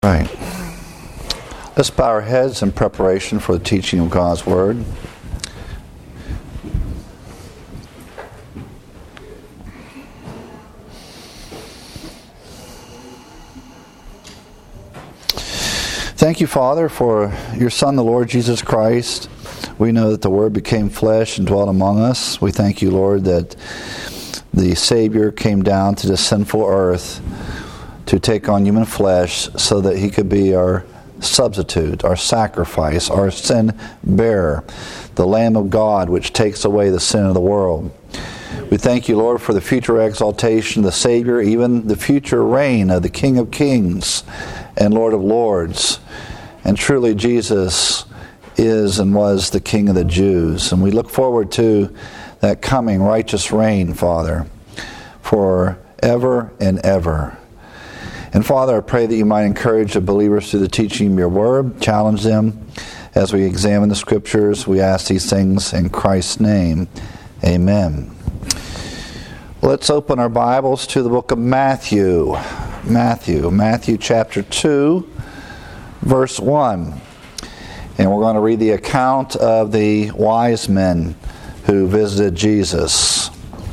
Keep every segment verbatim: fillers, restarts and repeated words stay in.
Right. Let's bow our heads in preparation for the teaching of God's Word. Thank you, Father, for your Son, the Lord Jesus Christ. We know that the Word became flesh and dwelt among us. We thank you, Lord, that the Savior came down to this sinful earth to take on human flesh so that he could be our substitute, our sacrifice, our sin bearer, the Lamb of God which takes away the sin of the world. We thank you, Lord, for the future exaltation of the Savior, even the future reign of the King of Kings and Lord of Lords. And truly Jesus is and was the King of the Jews. And we look forward to that coming righteous reign, Father, for ever and ever. And Father, I pray that you might encourage the believers through the teaching of your word, challenge them as we examine the Scriptures. We ask these things in Christ's name. Amen. Let's open our Bibles to the book of Matthew. Matthew, Matthew chapter two, verse one. And we're going to read the account of the wise men who visited Jesus.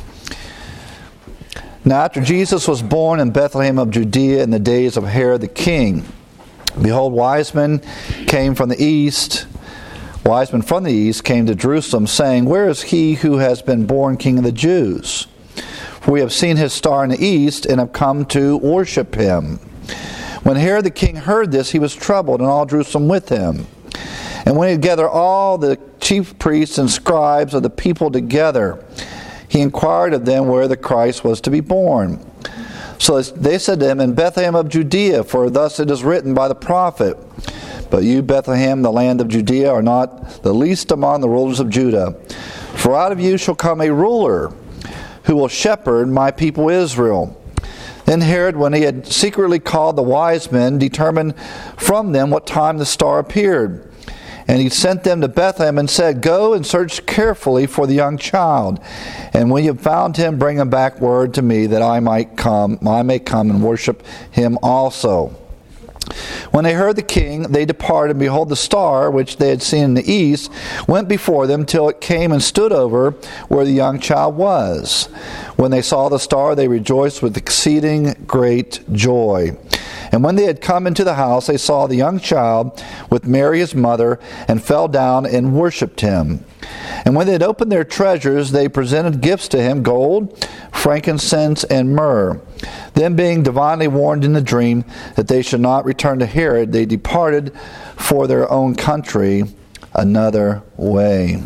Now after Jesus was born in Bethlehem of Judea in the days of Herod the king, behold, wise men came from the east, wise men from the east came to Jerusalem, saying, Where is he who has been born King of the Jews? For we have seen his star in the east, and have come to worship him. When Herod the king heard this, he was troubled, and all Jerusalem with him. And when he had gathered all the chief priests and scribes of the people together, he inquired of them where the Christ was to be born. So they said to him, In Bethlehem of Judea, for thus it is written by the prophet, But you, Bethlehem, the land of Judea, are not the least among the rulers of Judah. For out of you shall come a ruler, who will shepherd my people Israel. Then Herod, when he had secretly called the wise men, determined from them what time the star appeared. And he sent them to Bethlehem and said, Go and search carefully for the young child. And when you have found him, bring him back word to me, that I might come, I may come and worship him also. When they heard the king, they departed, and behold, the star, which they had seen in the east, went before them till it came and stood over where the young child was. When they saw the star, they rejoiced with exceeding great joy. And when they had come into the house, they saw the young child with Mary his mother, and fell down and worshipped him. And when they had opened their treasures, they presented gifts to him, gold, frankincense, and myrrh. Then, being divinely warned in the dream that they should not return to Herod, they departed for their own country another way.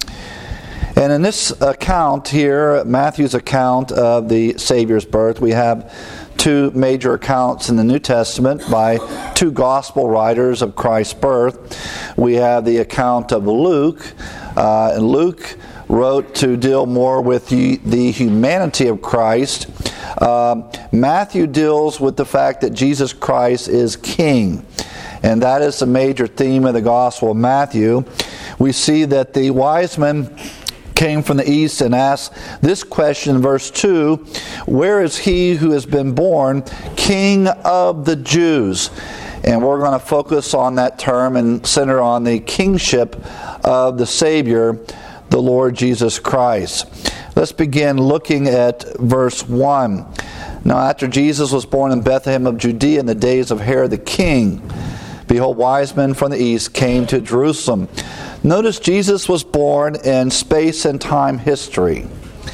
And in this account here, Matthew's account of the Savior's birth, we have two major accounts in the New Testament by two gospel writers of Christ's birth. We have the account of Luke, uh, and Luke wrote to deal more with the, the humanity of Christ. Uh, Matthew deals with the fact that Jesus Christ is King. And that is the major theme of the Gospel of Matthew. We see that the wise men came from the east and asked this question in verse two, Where is he who has been born King of the Jews? And we're going to focus on that term and center on the kingship of the Savior, the Lord Jesus Christ. Let's begin looking at verse one. Now after Jesus was born in Bethlehem of Judea in the days of Herod the king, behold, wise men from the east came to Jerusalem. Notice Jesus was born in space and time history.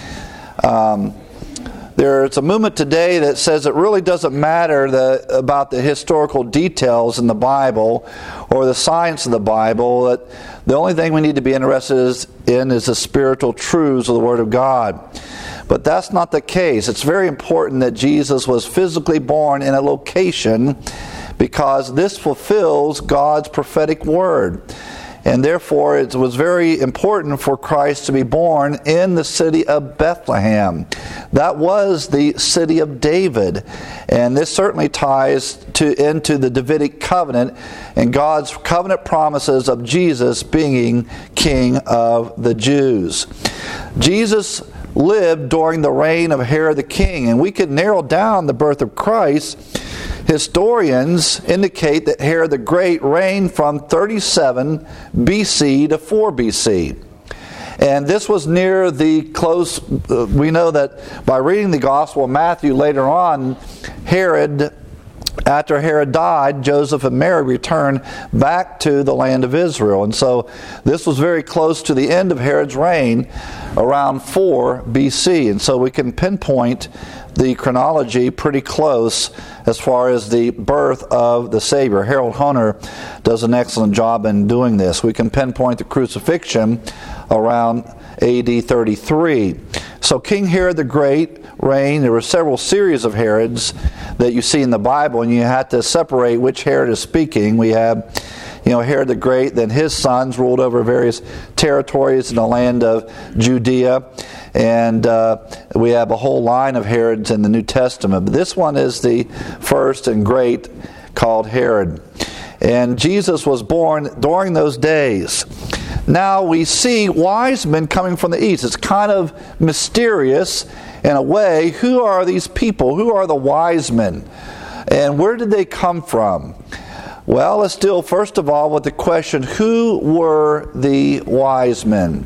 Um, there's a movement today that says it really doesn't matter the, about the historical details in the Bible or the science of the Bible. That the only thing we need to be interested is, in is the spiritual truths of the Word of God. But that's not the case. It's very important that Jesus was physically born in a location, because this fulfills God's prophetic word. And therefore, it was very important for Christ to be born in the city of Bethlehem. That was the city of David. And this certainly ties to into the Davidic covenant and God's covenant promises of Jesus being King of the Jews. Jesus lived during the reign of Herod the king, and we could narrow down the birth of Christ Historians indicate that Herod the Great reigned from thirty-seven B C to four B C. And this was near the close, uh, we know that by reading the Gospel of Matthew later on, Herod, after Herod died, Joseph and Mary returned back to the land of Israel. And so this was very close to the end of Herod's reign, around four B C. And so we can pinpoint the chronology pretty close as far as the birth of the Savior. Harold Hunter does an excellent job in doing this. We can pinpoint the crucifixion around A D thirty-three. So King Herod the Great reigned. There were several series of Herods that you see in the Bible, and you have to separate which Herod is speaking. We have, you know, Herod the Great, then his sons ruled over various territories in the land of Judea, and uh, we have a whole line of Herods in the New Testament. But this one is the first and great, called Herod. And Jesus was born during those days. Now we see wise men coming from the east. It's kind of mysterious in a way. Who are these people? Who are the wise men? And where did they come from? Well, let's deal first of all with the question, who were the wise men?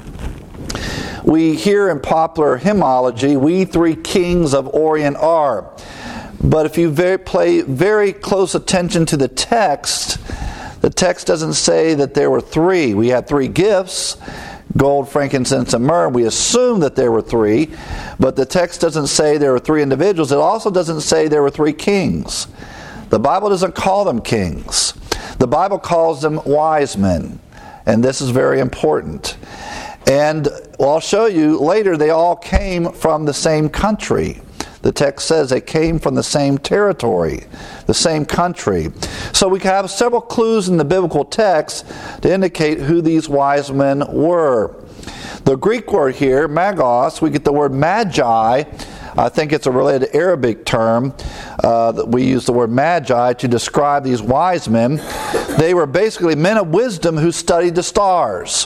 We hear in popular hymnology, we three kings of Orient are. But if you very, pay very close attention to the text, the text doesn't say that there were three. We have three gifts, gold, frankincense, and myrrh. We assume that there were three, but the text doesn't say there were three individuals. It also doesn't say there were three kings. The Bible doesn't call them kings. The Bible calls them wise men, and this is very important. And well, I'll show you later, they all came from the same country. The text says they came from the same territory, the same country. So we have several clues in the biblical text to indicate who these wise men were. The Greek word here, magos, we get the word magi. I think it's a related Arabic term. Uh, that we use the word magi to describe these wise men. They were basically men of wisdom who studied the stars.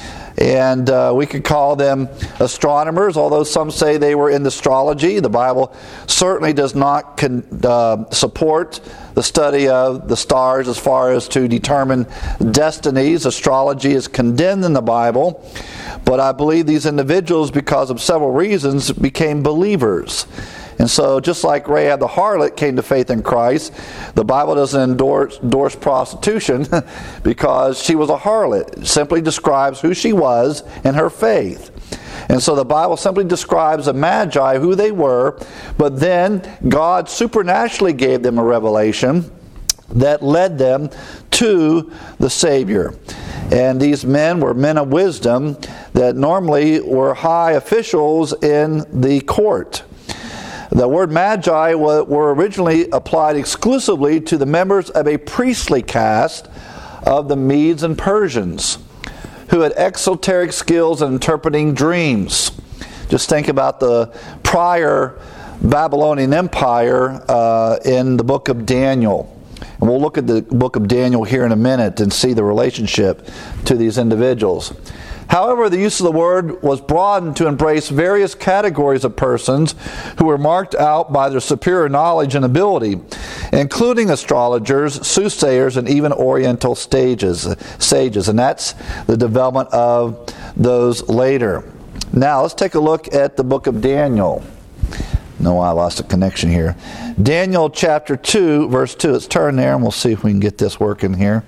And uh, we could call them astronomers, although some say they were in astrology. The Bible certainly does not con- uh, support the study of the stars as far as to determine destinies. Astrology is condemned in the Bible. But I believe these individuals, because of several reasons, became believers. And so just like Rahab the harlot came to faith in Christ, the Bible doesn't endorse, endorse prostitution because she was a harlot. It simply describes who she was and her faith. And so the Bible simply describes the Magi, who they were, but then God supernaturally gave them a revelation that led them to the Savior. And these men were men of wisdom that normally were high officials in the court. The word magi were originally applied exclusively to the members of a priestly caste of the Medes and Persians who had exoteric skills in interpreting dreams. Just think about the prior Babylonian Empire uh, in the book of Daniel. And we'll look at the book of Daniel here in a minute and see the relationship to these individuals. However, the use of the word was broadened to embrace various categories of persons who were marked out by their superior knowledge and ability, including astrologers, soothsayers, and even Oriental stages, sages. And that's the development of those later. Now, let's take a look at the book of Daniel. No, I lost a connection here. Daniel chapter two, verse two. Let's turn there and we'll see if we can get this working here.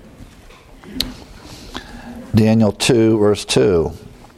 Daniel two, verse two.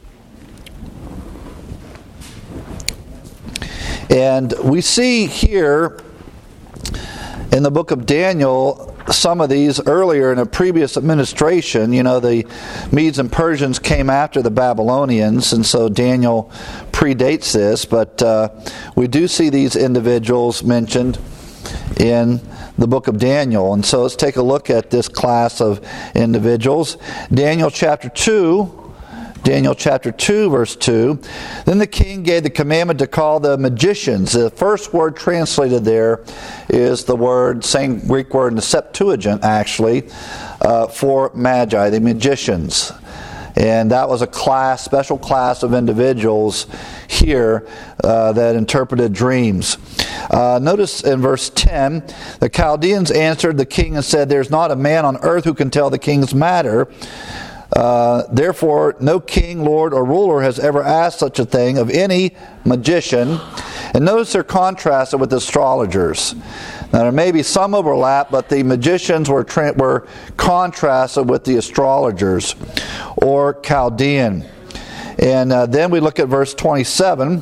And we see here in the book of Daniel some of these earlier in a previous administration. You know, the Medes and Persians came after the Babylonians, and so Daniel predates this, but uh, we do see these individuals mentioned in the book of Daniel. And so let's take a look at this class of individuals. Daniel chapter two, Daniel chapter two, verse two. Then the king gave the commandment to call the magicians. The first word translated there is the word, same Greek word in the Septuagint actually, uh, for magi, the magicians. And that was a class, special class of individuals here uh, that interpreted dreams. Uh, notice in verse ten, the Chaldeans answered the king and said, "There's not a man on earth who can tell the king's matter. Uh, therefore, no king, lord, or ruler has ever asked such a thing of any magician." And notice they're contrasted with the astrologers. Now, there may be some overlap, but the magicians were tra- were contrasted with the astrologers, or Chaldean. And uh, then we look at verse twenty-seven.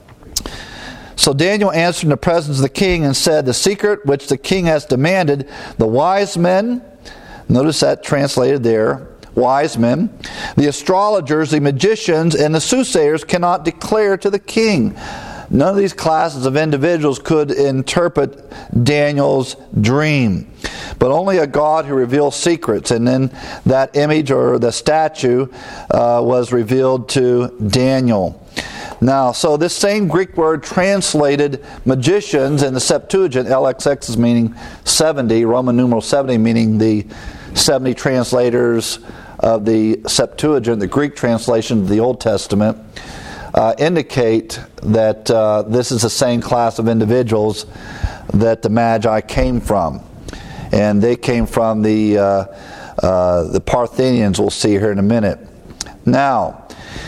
So Daniel answered in the presence of the king and said, "The secret which the king has demanded, the wise men," notice that translated there, wise men, "the astrologers, the magicians, and the soothsayers cannot declare to the king." None of these classes of individuals could interpret Daniel's dream, but only a God who reveals secrets. And then that image or the statue uh, was revealed to Daniel. Now, so this same Greek word translated magicians in the Septuagint, L X X is meaning seventy, Roman numeral seventy meaning the seventy translators of the Septuagint, the Greek translation of the Old Testament, uh, indicate that uh, this is the same class of individuals that the Magi came from. And they came from the, uh, uh, the Parthians, we'll see here in a minute. Now,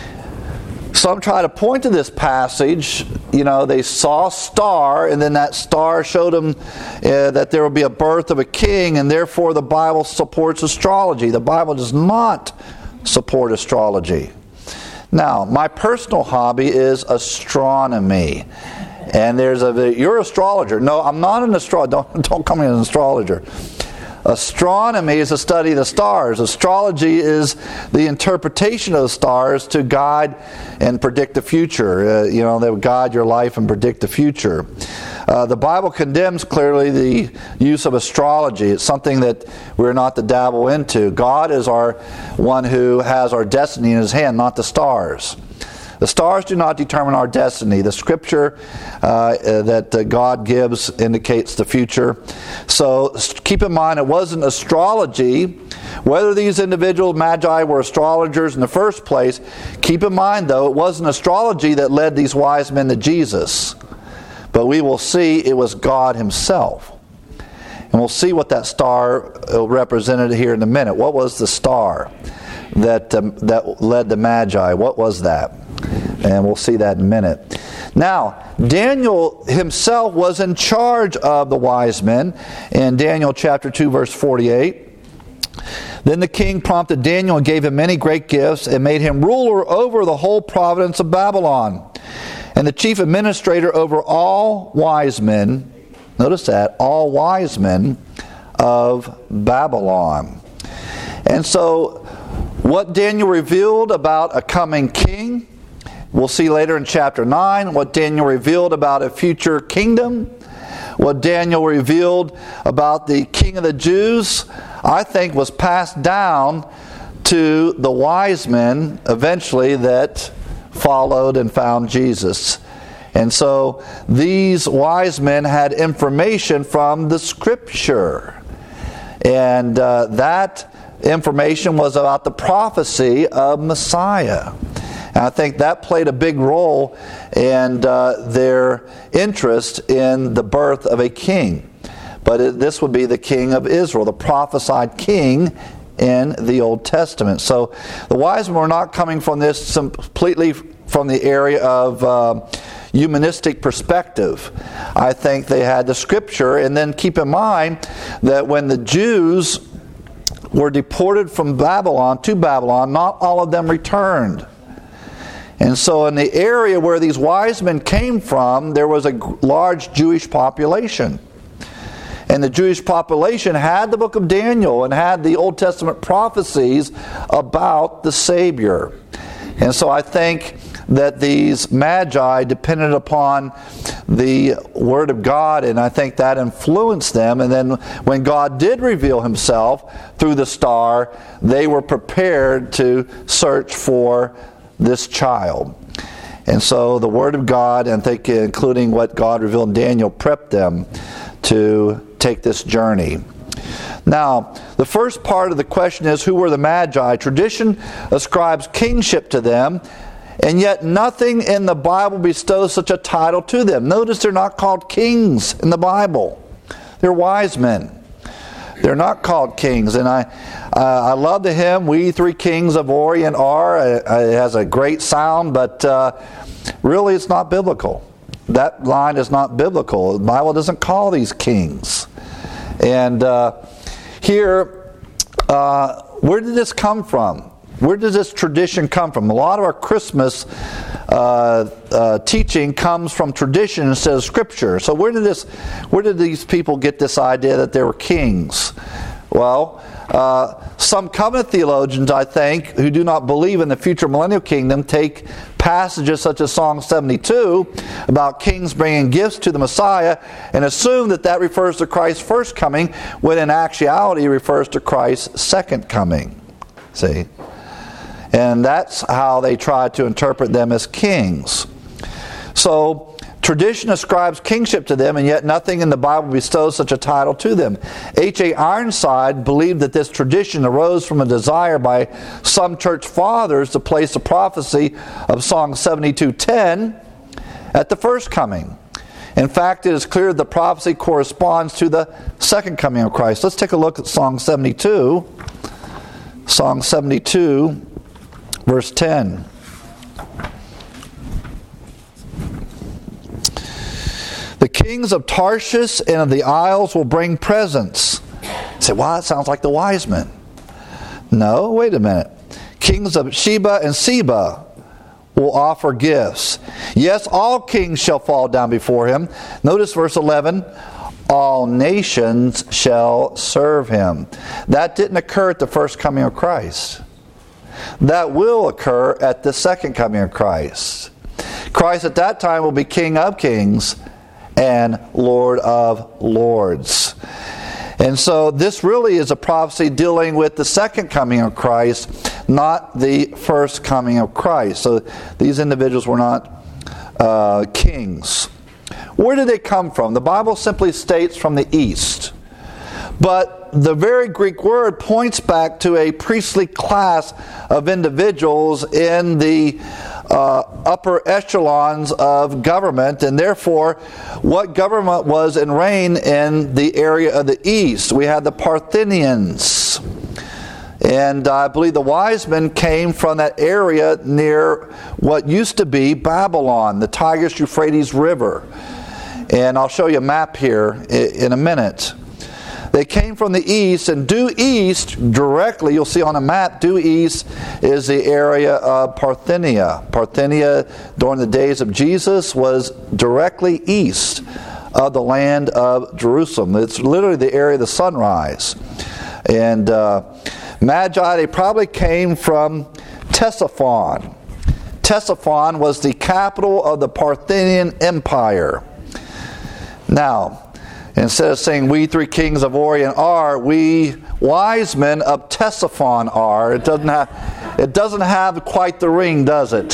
some try to point to this passage. You know, they saw a star, and then that star showed them uh, that there will be a birth of a king, and therefore the Bible supports astrology. The Bible does not support astrology. Now, my personal hobby is astronomy. And there's a, you're an astrologer. No, I'm not an astrologer. Don't, don't call me an astrologer. Astronomy is the study of the stars. Astrology is the interpretation of the stars to guide and predict the future. Uh, you know, they would guide your life and predict the future. Uh, the Bible condemns clearly the use of astrology. It's something that we're not to dabble into. God is our one who has our destiny in His hand, not the stars. The stars do not determine our destiny. The scripture uh, that uh, God gives indicates the future. So keep in mind, it wasn't astrology. Whether these individual magi were astrologers in the first place, keep in mind, though, it wasn't astrology that led these wise men to Jesus. But we will see it was God Himself. And we'll see what that star represented here in a minute. What was the star that um, that led the Magi? What was that? And we'll see that in a minute. Now, Daniel himself was in charge of the wise men in Daniel chapter two, verse forty-eight. Then the king prompted Daniel and gave him many great gifts and made him ruler over the whole province of Babylon and the chief administrator over all wise men. Notice that, all wise men of Babylon. And so, what Daniel revealed about a coming king, we'll see later in chapter nine. What Daniel revealed about a future kingdom, what Daniel revealed about the king of the Jews, I think was passed down to the wise men eventually that followed and found Jesus. And so these wise men had information from the Scripture. And uh, that information was about the prophecy of Messiah. And I think that played a big role in uh, their interest in the birth of a king. But it, this would be the king of Israel, the prophesied king in the Old Testament. So the wise men were not coming from this completely from the area of uh, humanistic perspective. I think they had the Scripture. And then keep in mind that when the Jews were deported from Babylon to Babylon, not all of them returned. And so in the area where these wise men came from, there was a large Jewish population. And the Jewish population had the book of Daniel and had the Old Testament prophecies about the Savior. And so I think that these magi depended upon the Word of God, and I think that influenced them. And then when God did reveal Himself through the star, they were prepared to search for this child. And so the Word of God, and I think including what God revealed in Daniel, prepped them to take this journey. Now, the first part of the question is, who were the Magi? Tradition ascribes kingship to them, and yet nothing in the Bible bestows such a title to them. Notice they're not called kings in the Bible. They're wise men. They're not called kings. And I uh, I love the hymn, "We Three Kings of Orient Are." It has a great sound, but uh, really it's not biblical. That line is not biblical. The Bible doesn't call these kings. And uh, here, uh, where did this come from? Where does this tradition come from? A lot of our Christmas uh, uh, teaching comes from tradition instead of Scripture. So where did this? Where did these people get this idea that they were kings? Well, uh, some covenant theologians, I think, who do not believe in the future millennial kingdom, take passages such as Psalm seventy-two about kings bringing gifts to the Messiah and assume that that refers to Christ's first coming, when in actuality it refers to Christ's second coming. See? And that's how they try to interpret them as kings. So, tradition ascribes kingship to them, and yet nothing in the Bible bestows such a title to them. H A Ironside believed that this tradition arose from a desire by some church fathers to place the prophecy of Psalm seventy-two ten at the first coming. In fact, it is clear that the prophecy corresponds to the second coming of Christ. Let's take a look at Psalm seventy-two. Psalm seventy-two, verse ten. The kings of Tarshish and of the isles will bring presents. You say, wow, that sounds like the wise men. No, wait a minute. Kings of Sheba and Seba will offer gifts. Yes, all kings shall fall down before him. Notice verse eleven. All nations shall serve him. That didn't occur at the first coming of Christ. That will occur at the second coming of Christ. Christ at that time will be King of kings and Lord of lords. And so this really is a prophecy dealing with the second coming of Christ, not the first coming of Christ. So these individuals were not uh, kings. Where did they come from? The Bible simply states from the east. But the very Greek word points back to a priestly class of individuals in the uh, upper echelons of government, and therefore what government was in reign in the area of the east? We had the Parthians. And I believe the wise men came from that area near what used to be Babylon, the Tigris-Euphrates River. And I'll show you a map here in a minute. They came from the east, and due east, directly, you'll see on a map, due east is the area of Parthenia. Parthenia, during the days of Jesus, was directly east of the land of Jerusalem. It's literally the area of the sunrise. And uh, Magi, they probably came from Ctesiphon. Ctesiphon was the capital of the Parthian Empire. Now, instead of saying we three kings of Orient are, we wise men of Ctesiphon are. It doesn't have, it doesn't have quite the ring, does it?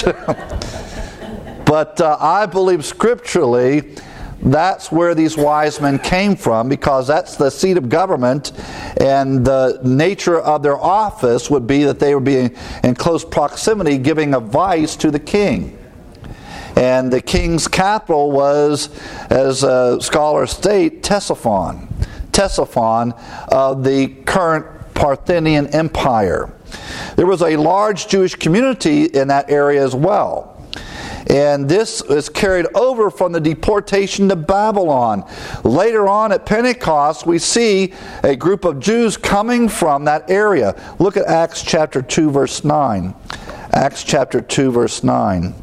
But uh, I believe scripturally that's where these wise men came from, because that's the seat of government, and the nature of their office would be that they would be in close proximity giving advice to the king. And the king's capital was, as uh, scholars state, Ctesiphon. Ctesiphon of the current Parthian Empire. There was a large Jewish community in that area as well. And this is carried over from the deportation to Babylon. Later on at Pentecost, we see a group of Jews coming from that area. Look at Acts chapter two, verse nine. Acts chapter two, verse nine.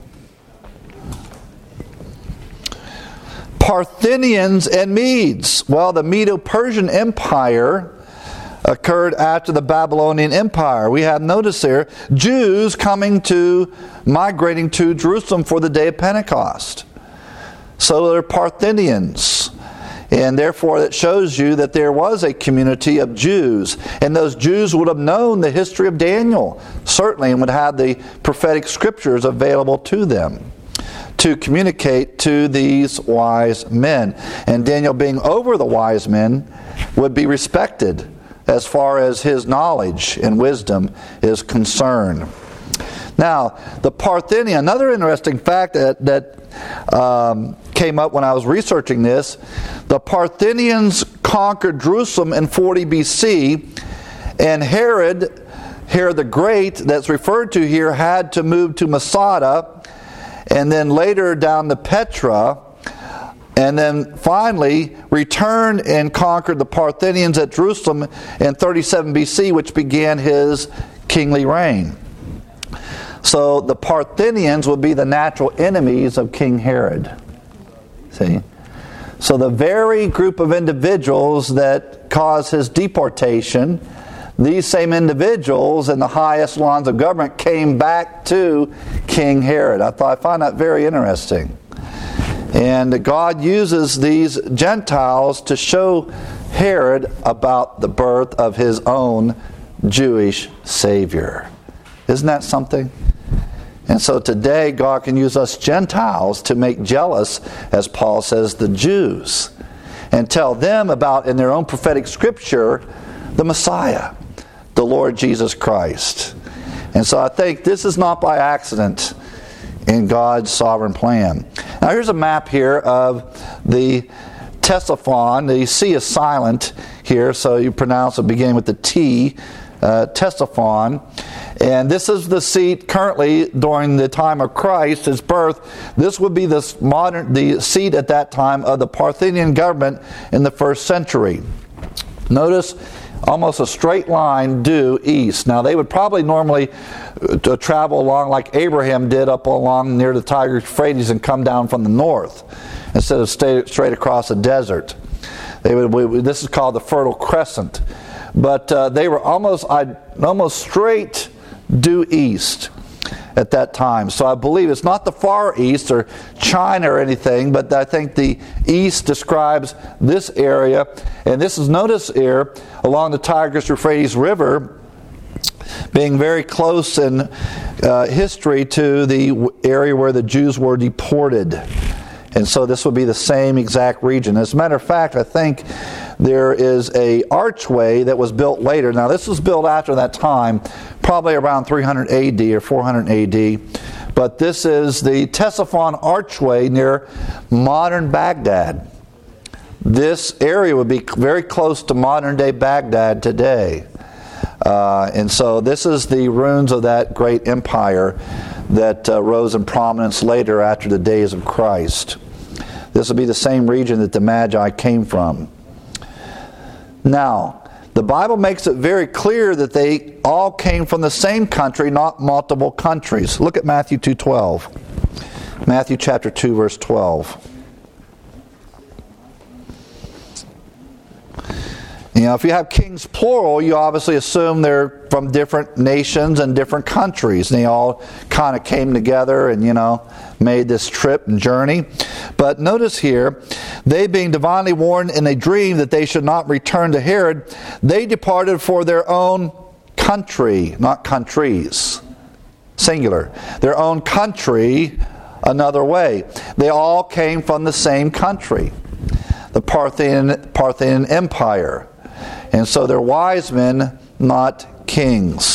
Parthians and Medes. Well, the Medo-Persian Empire occurred after the Babylonian Empire. We have, notice there, Jews coming to, migrating to Jerusalem for the day of Pentecost. So they're Parthians. And therefore it shows you that there was a community of Jews. And those Jews would have known the history of Daniel, certainly, and would have the prophetic scriptures available to them to communicate to these wise men. And Daniel, being over the wise men, would be respected as far as his knowledge and wisdom is concerned. Now, the Parthenian, another interesting fact that, that um, came up when I was researching this, the Parthenians conquered Jerusalem in forty B C, and Herod, Herod the Great, that's referred to here, had to move to Masada, and then later down to Petra, and then finally returned and conquered the Parthenians at Jerusalem in thirty-seven B C, which began his kingly reign. So the Parthenians would be the natural enemies of King Herod. See? So the very group of individuals that caused his deportation, these same individuals in the highest lawns of government came back to King Herod. I thought I found that very interesting. And God uses these Gentiles to show Herod about the birth of his own Jewish Savior. Isn't that something? And so today God can use us Gentiles to make jealous, as Paul says, the Jews, and tell them about, in their own prophetic scripture, the Messiah, the Lord Jesus Christ. And so I think this is not by accident in God's sovereign plan. Now here's a map here of the Ctesiphon. The C is silent here, so you pronounce it beginning with the T, uh, Ctesiphon. And this is the seat currently during the time of Christ, his birth. This would be the modern, the seat at that time of the Parthenian government in the first century. Notice almost a straight line due east. Now they would probably normally uh, travel along like Abraham did up along near the Tigris Euphrates and come down from the north instead of stay, straight across the desert. They would. We, this is called the Fertile Crescent. But uh, they were almost almost straight due east at that time. So I believe it's not the Far East or China or anything, but I think the east describes this area. And this is, notice here, along the Tigris Euphrates River, being very close in uh, history to the area where the Jews were deported. And so this would be the same exact region. As a matter of fact, I think there is a archway that was built later. Now this was built after that time, probably around three hundred A D or four hundred A D. But this is the Ctesiphon archway near modern Baghdad. This area would be very close to modern day Baghdad today. Uh, and so this is the ruins of that great empire that uh, rose in prominence later after the days of Christ. This will be the same region that the Magi came from. Now, the Bible makes it very clear that they all came from the same country, not multiple countries. Look at Matthew two twelve. Matthew chapter two, verse twelve. You know, if you have kings plural, you obviously assume they're from different nations and different countries. And they all kind of came together and, you know, made this trip and journey. But notice here, they being divinely warned in a dream that they should not return to Herod, they departed for their own country, not countries, singular, their own country another way. They all came from the same country, the Parthian, Parthian Empire. And so they're wise men, not kings.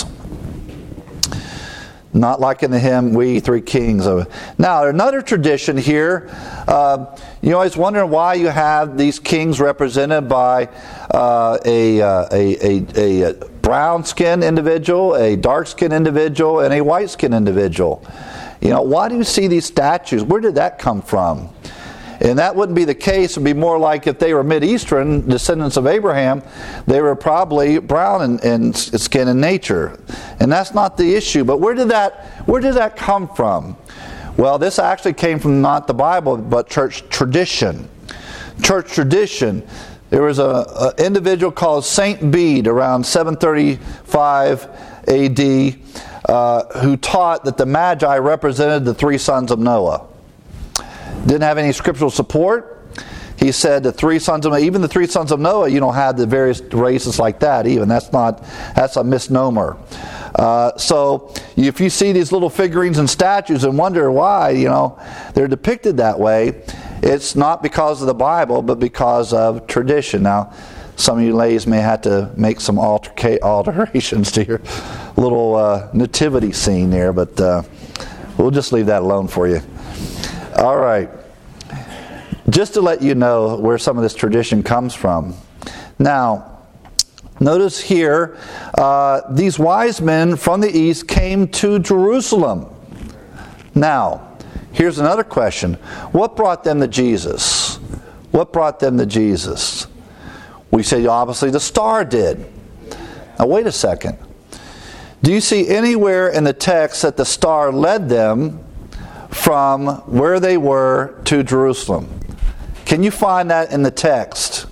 Not like in the hymn, We Three Kings. Now, another tradition here, uh, you always wonder why you have these kings represented by uh, a, uh, a, a, a brown-skinned individual, a dark-skinned individual, and a white-skinned individual. You know, why do you see these statues? Where did that come from? And that wouldn't be the case. It would be more like if they were Mideastern descendants of Abraham, they were probably brown in, in skin and nature. And that's not the issue. But where did that where did that come from? Well, this actually came from not the Bible, but church tradition. Church tradition. There was a, a individual called Saint Bede around seven thirty-five A D uh, who taught that the Magi represented the three sons of Noah. Didn't have any scriptural support. He said the three sons of even the three sons of Noah, you don't have the various races like that even. That's not that's a misnomer. Uh, so if you see these little figurines and statues and wonder why, you know, they're depicted that way, it's not because of the Bible, but because of tradition. Now, some of you ladies may have to make some alterca- alterations to your little uh, nativity scene there, but uh, we'll just leave that alone for you. All right. Just to let you know where some of this tradition comes from. Now, notice here, uh, these wise men from the east came to Jerusalem. Now, here's another question. What brought them to Jesus? What brought them to Jesus? We say obviously the star did. Now wait a second. Do you see anywhere in the text that the star led them from where they were to Jerusalem? Can you find that in the text?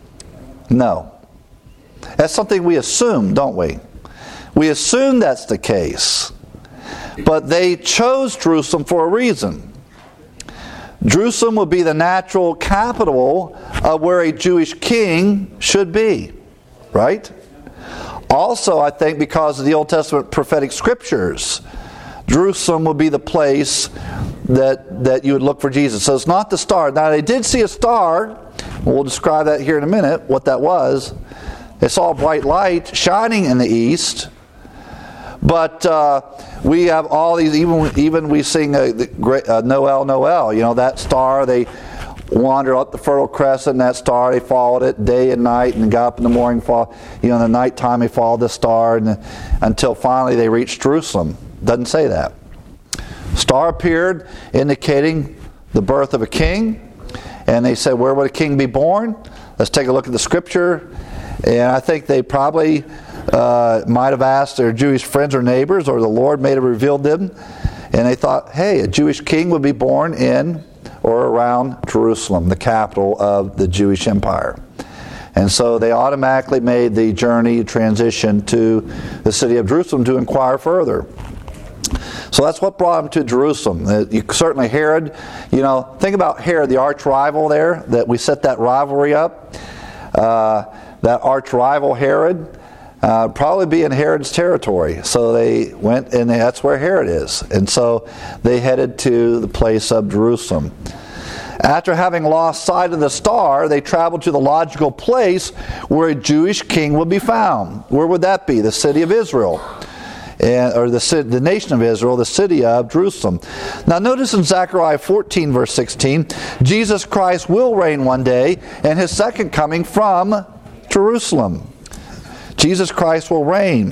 No. That's something we assume, don't we? We assume that's the case. But they chose Jerusalem for a reason. Jerusalem would be the natural capital of where a Jewish king should be. Right? Also, I think because of the Old Testament prophetic scriptures, Jerusalem would be the place that, that you would look for Jesus. So it's not the star. Now, they did see a star. We'll describe that here in a minute, what that was. They saw a bright light shining in the east. But uh, we have all these, even even we sing uh, the great, uh, Noel, Noel. You know, that star, they wandered up the Fertile Crescent, and that star, they followed it day and night, and got up in the morning, fall, you know, in the nighttime they followed the star, and until finally they reached Jerusalem. Doesn't say that. Star appeared, indicating the birth of a king, and they said, where would a king be born? Let's take a look at the scripture, and I think they probably Uh, might have asked their Jewish friends or neighbors, or the Lord may have revealed them, and they thought, hey, a Jewish king would be born in or around Jerusalem, the capital of the Jewish Empire. And so they automatically made the journey, transition to the city of Jerusalem to inquire further. So that's what brought them to Jerusalem. Uh, you, certainly Herod, you know, think about Herod, the arch rival there, that we set that rivalry up. Uh, that arch rival Herod, Uh, probably be in Herod's territory. So they went, and that's where Herod is. And so they headed to the place of Jerusalem. After having lost sight of the star, they traveled to the logical place where a Jewish king would be found. Where would that be? The city of Israel. And, or the, the nation of Israel, the city of Jerusalem. Now notice in Zechariah fourteen verse sixteen, Jesus Christ will reign one day, and his second coming from Jerusalem. Jesus Christ will reign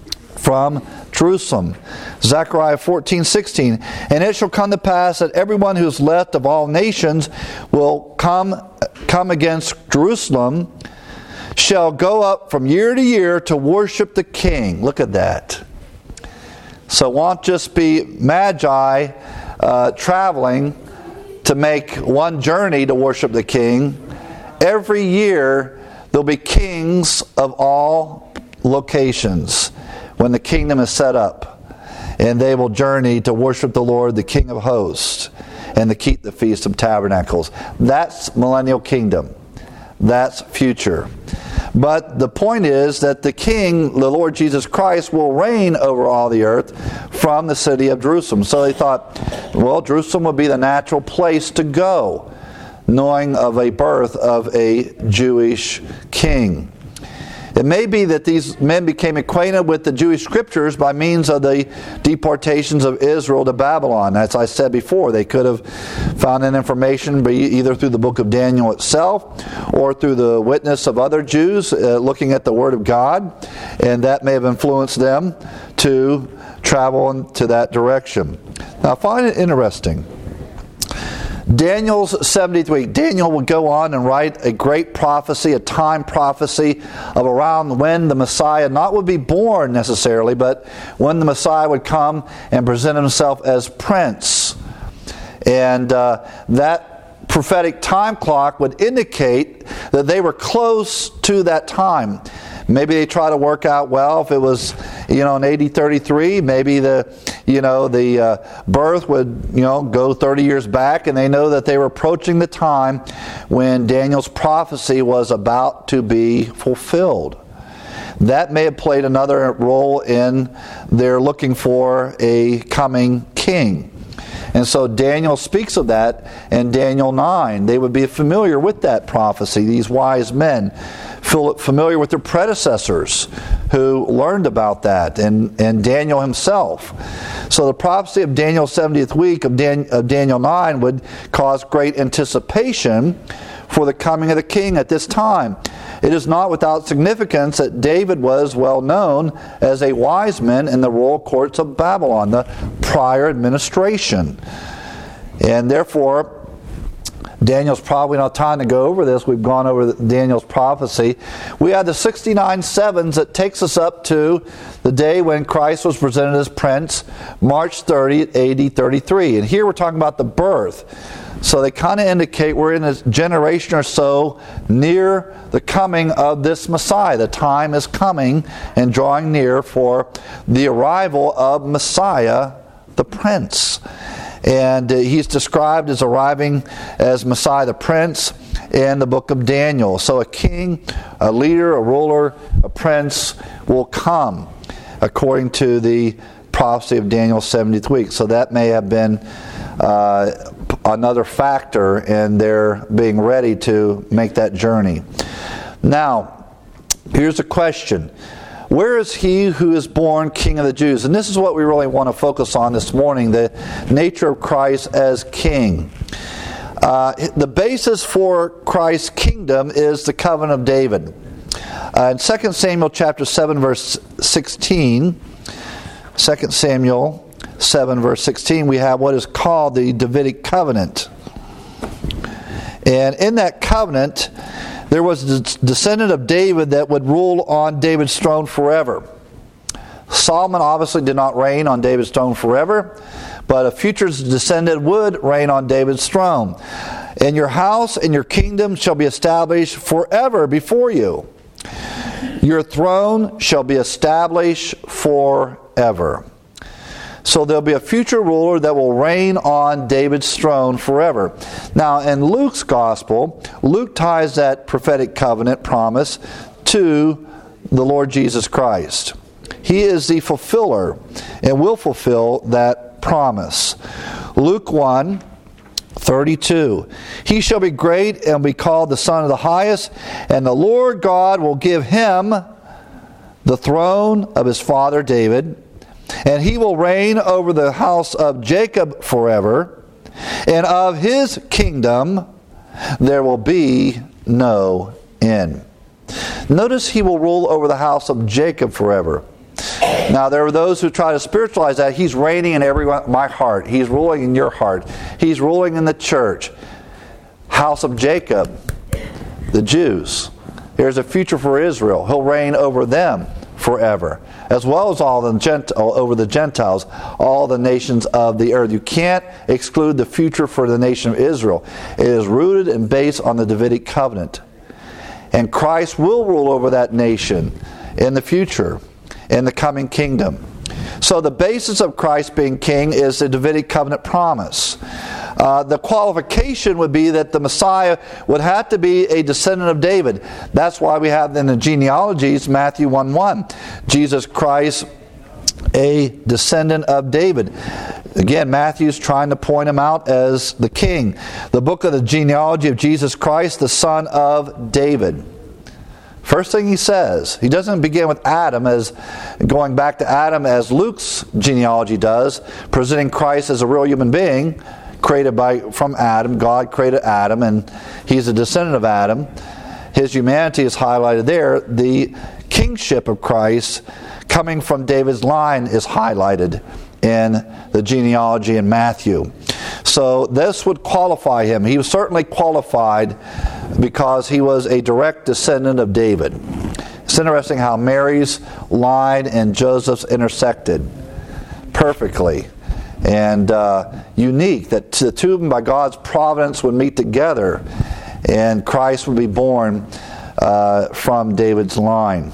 from Jerusalem. Zechariah fourteen sixteen. And it shall come to pass that everyone who is left of all nations will come, come against Jerusalem, shall go up from year to year to worship the King. Look at that. So it won't just be magi uh, traveling to make one journey to worship the King. Every year there'll be kings of all locations when the kingdom is set up. And they will journey to worship the Lord, the King of hosts, and to keep the Feast of Tabernacles. That's millennial kingdom. That's future. But the point is that the King, the Lord Jesus Christ, will reign over all the earth from the city of Jerusalem. So they thought, well, Jerusalem would be the natural place to go, knowing of a birth of a Jewish king. It may be that these men became acquainted with the Jewish scriptures by means of the deportations of Israel to Babylon. As I said before, they could have found that information either through the book of Daniel itself or through the witness of other Jews uh, looking at the Word of God, and that may have influenced them to travel into that direction. Now, I find it interesting. Daniel's seventieth week. Daniel would go on and write a great prophecy, a time prophecy of around when the Messiah not would be born necessarily, but when the Messiah would come and present himself as Prince. And uh, that prophetic time clock would indicate that they were close to that time. Maybe they try to work out, well, if it was, you know, in A D thirty-three, maybe the, you know, the uh, birth would, you know, go thirty years back, and they know that they were approaching the time when Daniel's prophecy was about to be fulfilled. That may have played another role in their looking for a coming king. And so Daniel speaks of that in Daniel nine. They would be familiar with that prophecy, these wise men, familiar with their predecessors who learned about that, and, and Daniel himself. So the prophecy of Daniel's seventieth week of, Dan, of Daniel nine would cause great anticipation for the coming of the king at this time. It is not without significance that David was well known as a wise man in the royal courts of Babylon, the prior administration. And therefore, Daniel's probably not time to go over this. We've gone over Daniel's prophecy. We have the sixty-nine sevens that takes us up to the day when Christ was presented as Prince, March thirtieth, A D thirty-three. And here we're talking about the birth. So they kind of indicate we're in a generation or so near the coming of this Messiah. The time is coming and drawing near for the arrival of Messiah, the Prince. And uh, he's described as arriving as Messiah the Prince in the book of Daniel. So a king, a leader, a ruler, a prince will come according to the prophecy of Daniel's seventieth week. So that may have been uh, another factor in their being ready to make that journey. Now, here's a question. Where is he who is born King of the Jews? And this is what we really want to focus on this morning, the nature of Christ as King. Uh, the basis for Christ's kingdom is the covenant of David. Uh, in Second Samuel chapter seven, verse sixteen, Second Samuel seven, verse sixteen, we have what is called the Davidic covenant. And in that covenant, there was a descendant of David that would rule on David's throne forever. Solomon obviously did not reign on David's throne forever, but a future descendant would reign on David's throne. And your house and your kingdom shall be established forever before you. Your throne shall be established forever. So there'll be a future ruler that will reign on David's throne forever. Now, in Luke's gospel, Luke ties that prophetic covenant promise to the Lord Jesus Christ. He is the fulfiller and will fulfill that promise. Luke one, thirty-two. He shall be great and be called the Son of the Highest, and the Lord God will give him the throne of his father David, and he will reign over the house of Jacob forever, and of his kingdom there will be no end. Notice he will rule over the house of Jacob forever. Now, there are those who try to spiritualize that. He's reigning in every my heart. He's ruling in your heart. He's ruling in the church. House of Jacob, the Jews. There's a future for Israel. He'll reign over them forever, as well as all the Gent- over the Gentiles, all the nations of the earth. You can't exclude the future for the nation of Israel. It is rooted and based on the Davidic covenant. And Christ will rule over that nation in the future, in the coming kingdom. So the basis of Christ being king is the Davidic covenant promise. Uh, the qualification would be that the Messiah would have to be a descendant of David. That's why we have in the genealogies Matthew one one, Jesus Christ, a descendant of David. Again, Matthew's trying to point him out as the king. The book of the genealogy of Jesus Christ, the son of David. First thing he says, he doesn't begin with Adam, as going back to Adam as Luke's genealogy does, presenting Christ as a real human being, created by from Adam. God created Adam, and he's a descendant of Adam. His humanity is highlighted there. The kingship of Christ coming from David's line is highlighted in the genealogy in Matthew. So this would qualify him. He was certainly qualified because he was a direct descendant of David. It's interesting how Mary's line and Joseph's intersected perfectly. And uh, unique that the two of them by God's providence would meet together and Christ would be born uh, from David's line.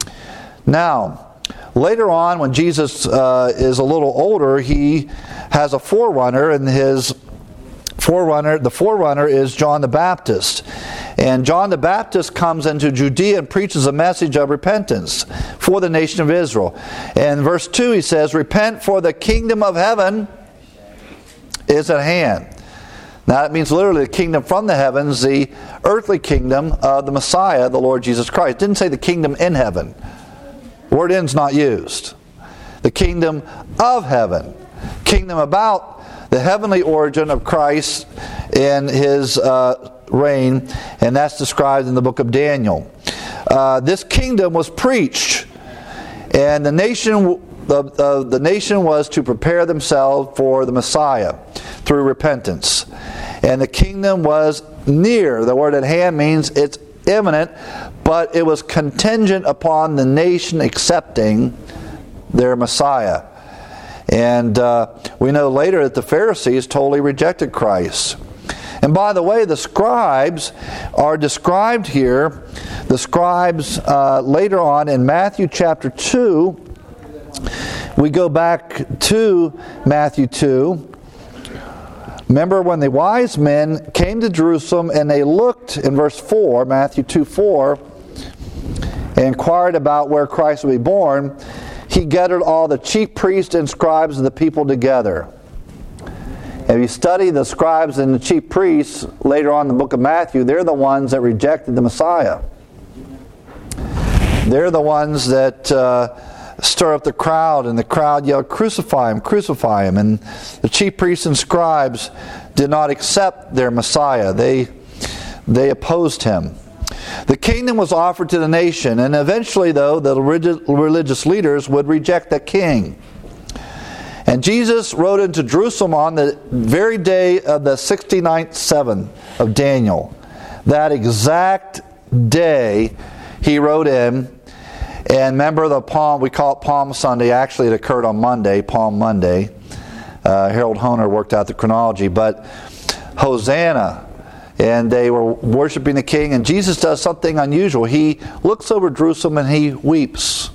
Now, later on when Jesus uh, is a little older, he has a forerunner, and his forerunner, the forerunner is John the Baptist. And John the Baptist comes into Judea and preaches a message of repentance for the nation of Israel. And verse two he says, "Repent, for the kingdom of heaven is at hand." Now that means literally the kingdom from the heavens, the earthly kingdom of the Messiah, the Lord Jesus Christ. It didn't say the kingdom in heaven. The word "in" is not used. The kingdom of heaven. Kingdom about the heavenly origin of Christ in His uh, reign, and that's described in the book of Daniel. Uh, this kingdom was preached, and the nation, the, uh, the nation was to prepare themselves for the Messiah through repentance. And the kingdom was near. The word "at hand" means it's imminent, but it was contingent upon the nation accepting their Messiah. And uh, we know later that the Pharisees totally rejected Christ. And by the way, the scribes are described here. The scribes uh, later on in Matthew chapter two, we go back to Matthew two. Remember when the wise men came to Jerusalem and they looked in verse four, Matthew two four, and inquired about where Christ would be born, He gathered all the chief priests and scribes of the people together. If you study the scribes and the chief priests later on in the book of Matthew, they're the ones that rejected the Messiah. They're the ones that uh, stir up the crowd, and the crowd yelled, "Crucify Him, crucify Him." And the chief priests and scribes did not accept their Messiah. They, they opposed Him. The kingdom was offered to the nation, and eventually, though, the religious leaders would reject the king. And Jesus rode into Jerusalem on the very day of the sixty-ninth seven of Daniel. That exact day He rode in. And remember the Palm, we call it Palm Sunday. Actually, it occurred on Monday, Palm Monday. Uh, Harold Honer worked out the chronology. But Hosanna. And they were worshiping the king. And Jesus does something unusual. He looks over Jerusalem and He weeps.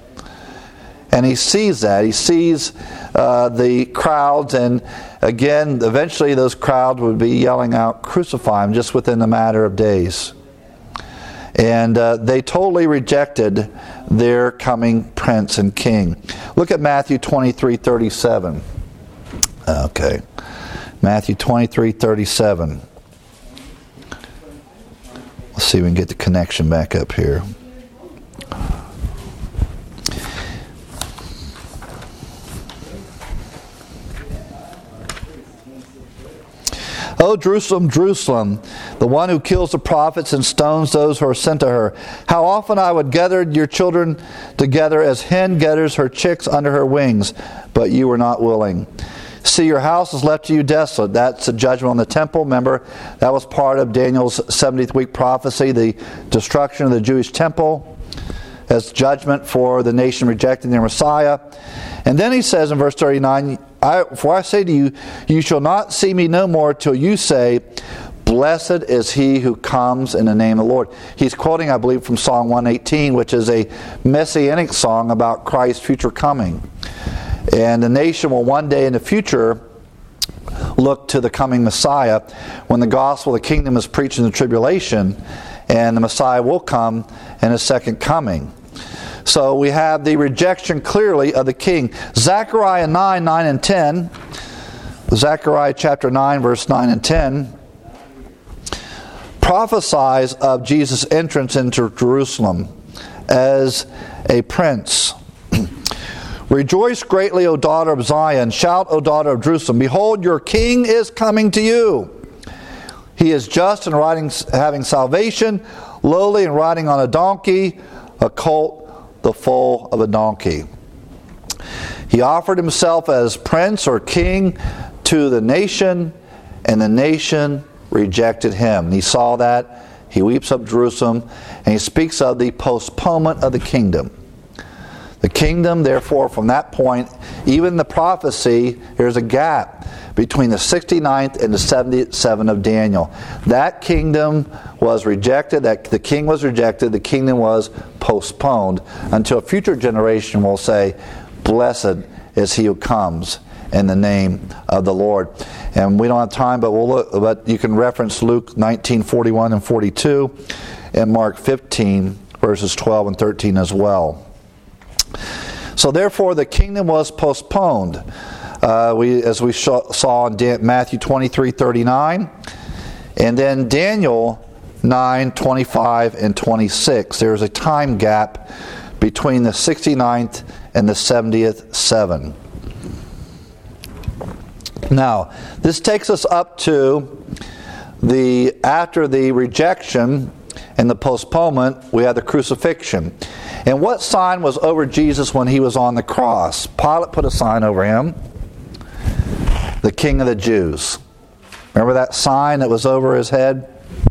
And He sees that. He sees uh, the crowds. And again, eventually those crowds would be yelling out, "Crucify Him," just within a matter of days. And uh, they totally rejected their coming prince and king. Look at Matthew twenty-three thirty-seven. Okay. Matthew twenty-three thirty-seven. Let's see if we can get the connection back up here. "O Jerusalem, Jerusalem, the one who kills the prophets and stones those who are sent to her. How often I would gather your children together as hen gathers her chicks under her wings, but you were not willing. See, your house is left to you desolate." That's the judgment on the temple. Remember, that was part of Daniel's seventieth week prophecy, the destruction of the Jewish temple as judgment for the nation rejecting their Messiah. And then he says in verse thirty-nine, I, "For I say to you, you shall not see me no more till you say, Blessed is he who comes in the name of the Lord." He's quoting, I believe, from Psalm one eighteen, which is a messianic song about Christ's future coming. And the nation will one day in the future look to the coming Messiah when the gospel of the kingdom is preached in the tribulation, and the Messiah will come in His second coming. So we have the rejection clearly of the king. Zechariah nine, nine and ten. Zechariah chapter nine, verse nine and ten prophesies of Jesus' entrance into Jerusalem as a prince. "Rejoice greatly, O daughter of Zion. Shout, O daughter of Jerusalem. Behold, your king is coming to you. He is just and riding, having salvation, lowly and riding on a donkey, a colt, the foal of a donkey." He offered Himself as prince or king to the nation, and the nation rejected Him. And He saw that. He weeps up Jerusalem, and He speaks of the postponement of the kingdom. The kingdom, therefore, from that point, even the prophecy, there's a gap between the sixty-ninth and the seventy-seventh of Daniel. That kingdom was rejected, that the king was rejected, the kingdom was postponed until a future generation will say, "Blessed is he who comes in the name of the Lord." And we don't have time, but we'll look, but you can reference Luke nineteen, forty-one and forty-two, and Mark fifteen, verses twelve and thirteen as well. So therefore the kingdom was postponed. uh, we, as we saw in Dan- Matthew twenty-three thirty-nine, and then Daniel nine twenty-five and twenty-six. There's a time gap between the sixty-ninth and the seventieth seven. Now, this takes us up to the after the rejection and the postponement, we had the crucifixion. And what sign was over Jesus when he was on the cross? Pilate put a sign over him, the King of the Jews. Remember that sign that was over his head?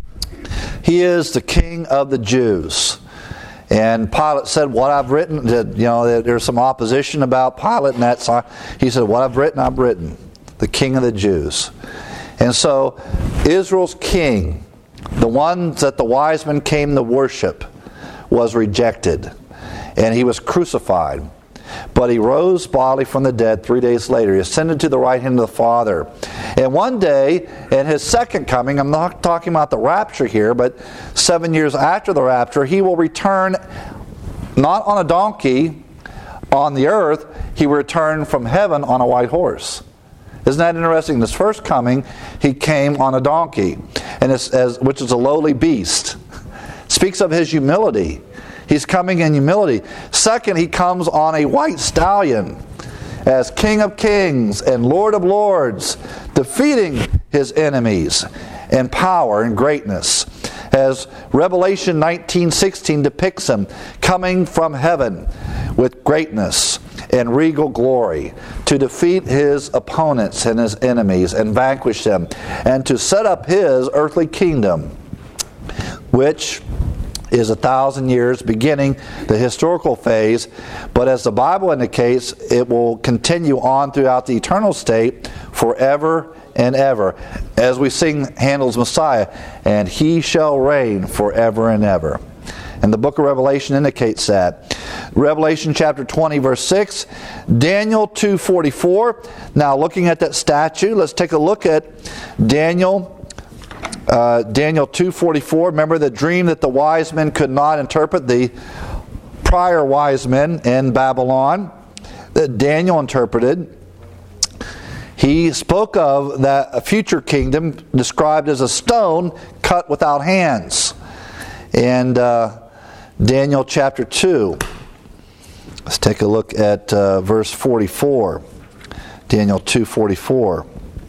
He is the King of the Jews. And Pilate said, what I've written, you know, there's some opposition about Pilate and that sign. He said, what I've written, I've written. The King of the Jews. And so, Israel's king, the one that the wise men came to worship, was rejected. And he was crucified. But he rose bodily from the dead three days later. He ascended to the right hand of the Father. And one day, in his second coming, I'm not talking about the rapture here, but seven years after the rapture, he will return not on a donkey on the earth, he will return from heaven on a white horse. Isn't that interesting? In his first coming, he came on a donkey, and it's, as, which is a lowly beast. Speaks of his humility. He's coming in humility. Second, he comes on a white stallion as King of Kings and Lord of Lords, defeating his enemies in power and greatness. As Revelation nineteen sixteen depicts him, coming from heaven with greatness and regal glory to defeat his opponents and his enemies and vanquish them, and to set up his earthly kingdom, which is a thousand years, beginning the historical phase, but as the Bible indicates, it will continue on throughout the eternal state forever and ever, as we sing Handel's Messiah, and he shall reign forever and ever. And the book of Revelation indicates that. Revelation chapter twenty, verse six, Daniel two forty-four. Now, looking at that statue, let's take a look at Daniel Uh, Daniel two forty-four. Remember the dream that the wise men could not interpret, the prior wise men in Babylon that Daniel interpreted. He spoke of that a future kingdom described as a stone cut without hands. And uh, Daniel chapter two. Let's take a look at uh, verse forty-four. Daniel two forty-four.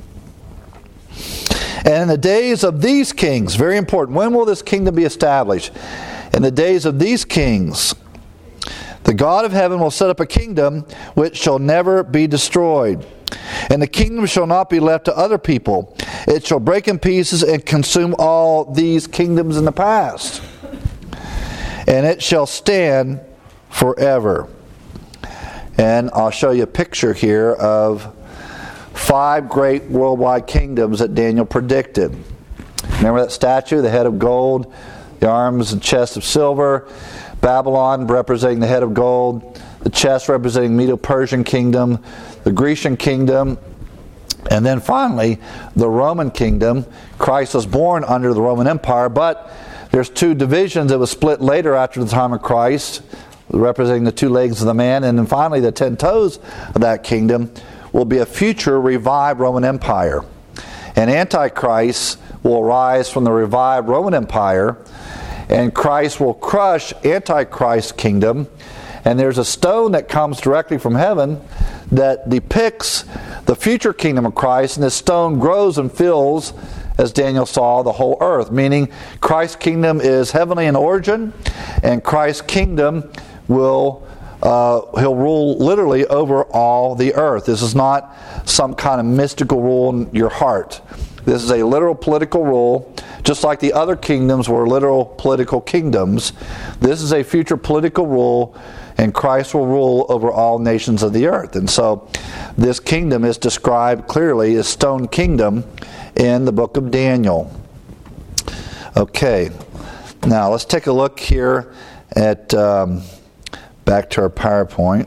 And in the days of these kings, very important, when will this kingdom be established? In the days of these kings, the God of heaven will set up a kingdom which shall never be destroyed. And the kingdom shall not be left to other people. It shall break in pieces and consume all these kingdoms in the past. And it shall stand forever. And I'll show you a picture here of five great worldwide kingdoms that Daniel predicted. Remember that statue, the head of gold, the arms and chest of silver, Babylon representing the head of gold, the chest representing Medo-Persian kingdom, the Grecian kingdom, and then finally the Roman kingdom. Christ was born under the Roman Empire, but there's two divisions that was split later after the time of Christ, representing the two legs of the man, and then finally the ten toes of that kingdom will be a future revived Roman Empire. And Antichrist will rise from the revived Roman Empire, and Christ will crush Antichrist's kingdom. And there's a stone that comes directly from heaven that depicts the future kingdom of Christ, and this stone grows and fills, as Daniel saw, the whole earth, meaning Christ's kingdom is heavenly in origin, and Christ's kingdom will Uh, he'll rule literally over all the earth. This is not some kind of mystical rule in your heart. This is a literal political rule, just like the other kingdoms were literal political kingdoms. This is a future political rule, and Christ will rule over all nations of the earth. And so this kingdom is described clearly as stone kingdom in the book of Daniel. Okay, now let's take a look here at... Um, Back to our PowerPoint.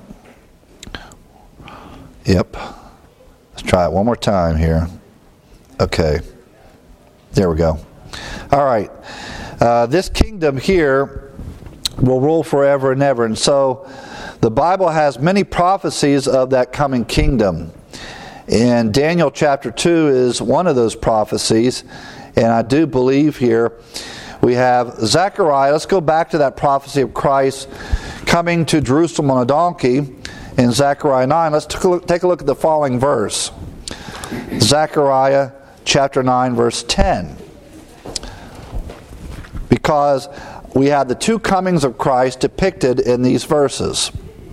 Yep. Let's try it one more time here. Okay. There we go. All right. Uh, this kingdom here will rule forever and ever. And so the Bible has many prophecies of that coming kingdom. And Daniel chapter two is one of those prophecies. And I do believe here we have Zechariah. Let's go back to that prophecy of Christ coming to Jerusalem on a donkey in Zechariah nine. Let's take a look, take a look at the following verse. Zechariah chapter nine, verse ten. Because we have the two comings of Christ depicted in these verses.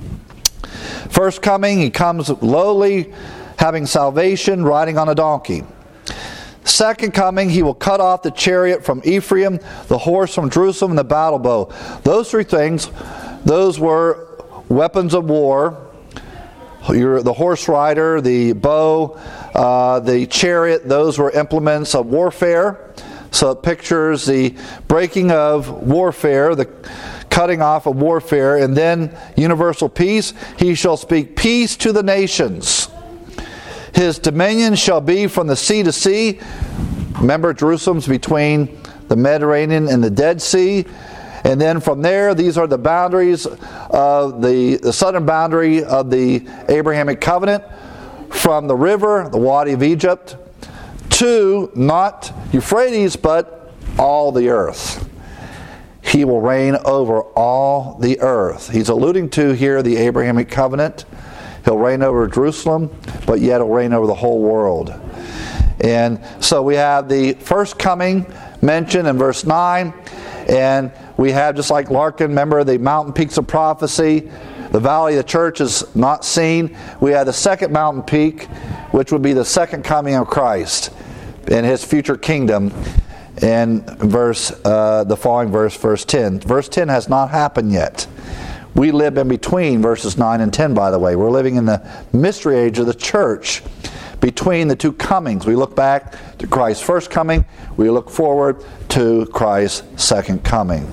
First coming, he comes lowly, having salvation, riding on a donkey. Second coming, he will cut off the chariot from Ephraim, the horse from Jerusalem, and the battle bow. Those three things, those were weapons of war. You're the horse rider, the bow, uh, the chariot, those were implements of warfare. So it pictures the breaking of warfare, the cutting off of warfare, and then universal peace. He shall speak peace to the nations. His dominion shall be from the sea to sea. Remember, Jerusalem's between the Mediterranean and the Dead Sea. And then from there, these are the boundaries of the, the southern boundary of the Abrahamic covenant. From the river, the Wadi of Egypt, to not Euphrates, but all the earth. He will reign over all the earth. He's alluding to here the Abrahamic covenant. He'll reign over Jerusalem, but yet he'll reign over the whole world. And so we have the first coming mentioned in verse nine. And we have, just like Larkin, remember the mountain peaks of prophecy. The valley of the church is not seen. We have the second mountain peak, which would be the second coming of Christ and his future kingdom. And verse, uh, the following verse, verse ten. Verse ten has not happened yet. We live in between verses nine and ten, by the way. We're living in the mystery age of the church, between the two comings. We look back to Christ's first coming. We look forward to Christ's second coming.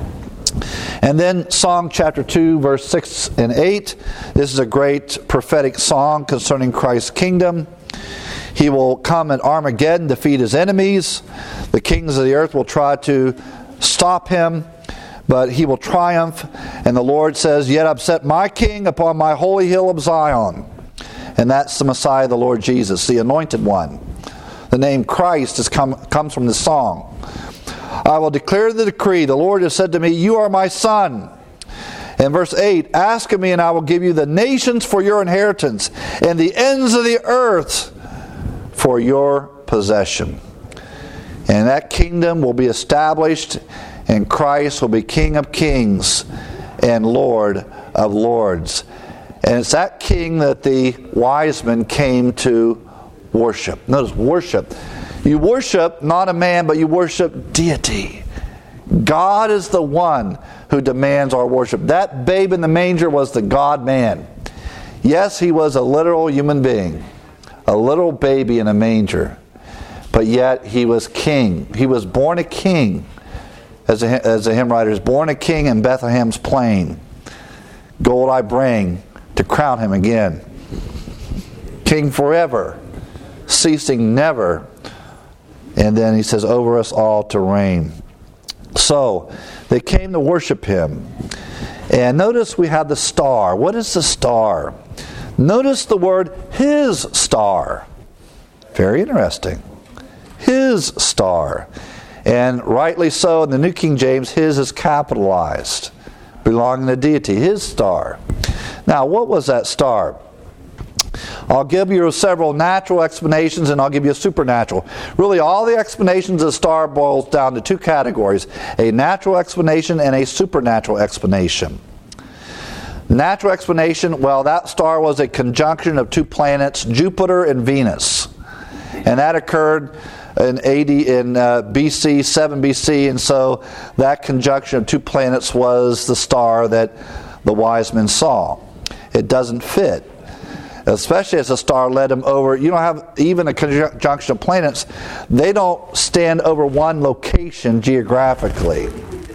And then Psalm chapter two, verse six and eight. This is a great prophetic song concerning Christ's kingdom. He will come at Armageddon, defeat his enemies. The kings of the earth will try to stop him, but he will triumph. And the Lord says, "Yet I've set my king upon my holy hill of Zion." And that's the Messiah, the Lord Jesus, the anointed one. The name Christ has come, comes from this song. "I will declare the decree. The Lord has said to me, you are my son." And verse eight, "Ask of me, and I will give you the nations for your inheritance, and the ends of the earth for your possession." And that kingdom will be established, and Christ will be King of kings and Lord of lords. And it's that king that the wise men came to worship. Notice, worship. You worship not a man, but you worship deity. God is the one who demands our worship. That babe in the manger was the God-man. Yes, he was a literal human being, a little baby in a manger, but yet he was king. He was born a king, as a, as the hymn writer is, born a king in Bethlehem's plain. Gold I bring to crown him again. King forever, ceasing never. And then he says, over us all to reign. So, they came to worship him. And notice we have the star. What is the star? Notice the word his star. Very interesting. His star. And rightly so, in the New King James, his is capitalized, belonging to deity, his star. Now, what was that star? I'll give you several natural explanations, and I'll give you a supernatural. Really, all the explanations of the star boils down to two categories: a natural explanation and a supernatural explanation. Natural explanation, well, that star was a conjunction of two planets, Jupiter and Venus. And that occurred in A D in uh, B C, seven B C, and so that conjunction of two planets was the star that the wise men saw. It doesn't fit, especially as the star led them over. You don't have even a conjunction of planets. They don't stand over one location geographically.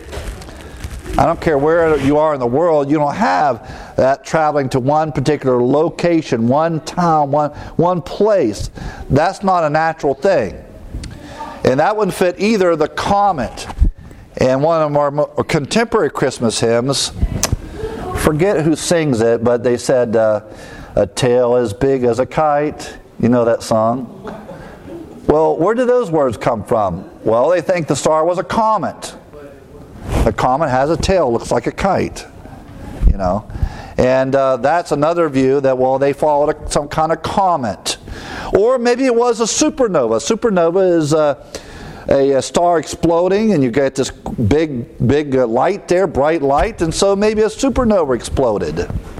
I don't care where you are in the world, you don't have that traveling to one particular location, one town, one, one place. That's not a natural thing. And that wouldn't fit either the comet. And one of our more contemporary Christmas hymns, forget who sings it, but they said, uh, a tail as big as a kite, You know that song? Well, where did those words come from? Well, they think the star was a comet. A comet has a tail, looks like a kite. You know? And uh, that's another view that, well, they followed a, some kind of comet. Or maybe it was a supernova. Supernova is uh, a, a star exploding, and you get this big, big uh, light there, bright light, and so maybe a supernova exploded.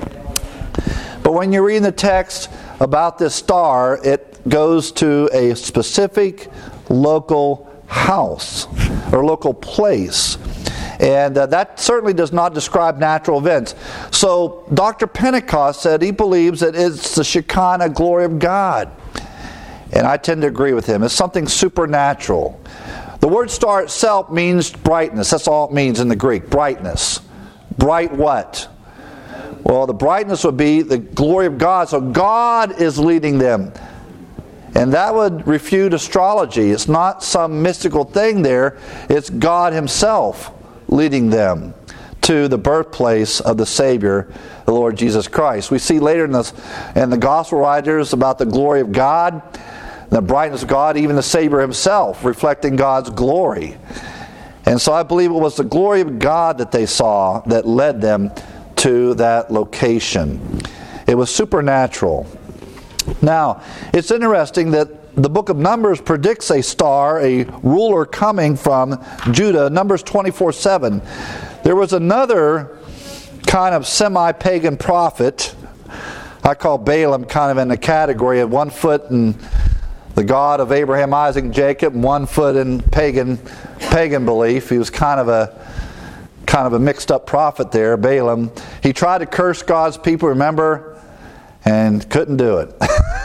But when you read the text about this star, it goes to a specific local house or local place. And uh, that certainly does not describe natural events. So Doctor Pentecost said he believes that it's the Shekinah glory of God. And I tend to agree with him. It's something supernatural. The word star itself means brightness. That's all it means in the Greek, brightness. Bright what? Well, the brightness would be the glory of God. So God is leading them. And that would refute astrology. It's not some mystical thing there. It's God Himself leading them to the birthplace of the Savior, the Lord Jesus Christ. We see later in the, in the Gospel writers about the glory of God, the brightness of God, even the Savior Himself, reflecting God's glory. And so I believe it was the glory of God that they saw that led them to that location. It was supernatural. Now, it's interesting that the book of Numbers predicts a star, a ruler coming from Judah, Numbers twenty-four seven. There was another kind of semi-pagan prophet, I call Balaam kind of in the category of one foot in the God of Abraham, Isaac, and Jacob, and one foot in pagan pagan belief. He was kind of a kind of a mixed up prophet there, Balaam. He tried to curse God's people, remember, and couldn't do it.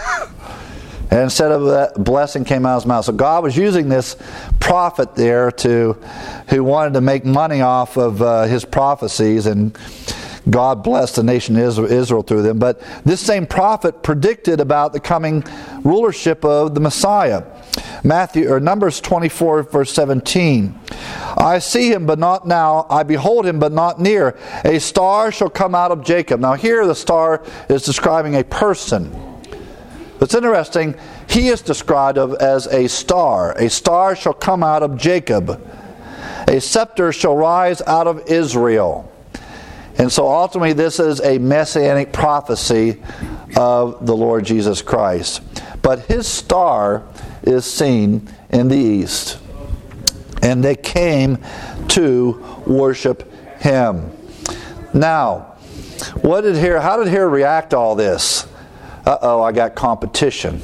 And instead of that, blessing came out of his mouth. So God was using this prophet there to, who wanted to make money off of uh, his prophecies, and God blessed the nation of Israel through them. But this same prophet predicted about the coming rulership of the Messiah. Matthew or Numbers twenty-four verse seventeen. I see him, but not now. I behold him, but not near. A star shall come out of Jacob. Now here the star is describing a person. It's interesting, he is described of as a star. A star shall come out of Jacob. A scepter shall rise out of Israel. And so ultimately this is a messianic prophecy of the Lord Jesus Christ. But his star is seen in the east. And they came to worship him. Now, what did Herod, how did Herod react to all this? Uh-oh, I got competition.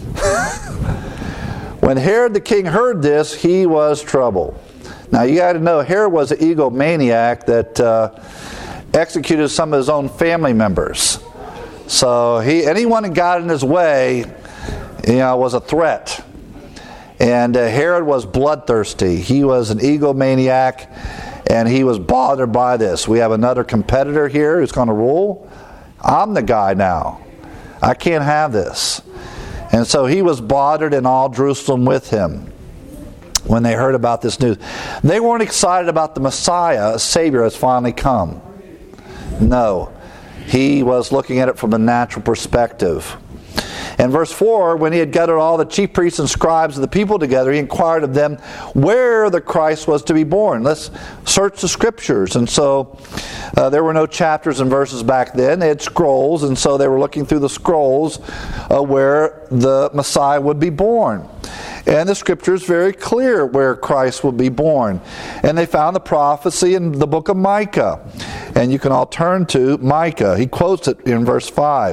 When Herod the king heard this, he was troubled. Now you got to know, Herod was an egomaniac that uh, executed some of his own family members. So he, anyone that got in his way, you know, was a threat. And uh, Herod was bloodthirsty. He was an egomaniac, and he was bothered by this. We have another competitor here who's going to rule. I'm the guy now. I can't have this. And so he was bothered, and all Jerusalem with him when they heard about this news. They weren't excited about the Messiah, a Savior has finally come. No. He was looking at it from a natural perspective. In verse four, when he had gathered all the chief priests and scribes of the people together, he inquired of them where the Christ was to be born. Let's search the scriptures. And so uh, there were no chapters and verses back then. They had scrolls, and so they were looking through the scrolls uh, where the Messiah would be born. And the scripture is very clear where Christ will be born. And they found the prophecy in the book of Micah. And you can all turn to Micah. He quotes it in verse five.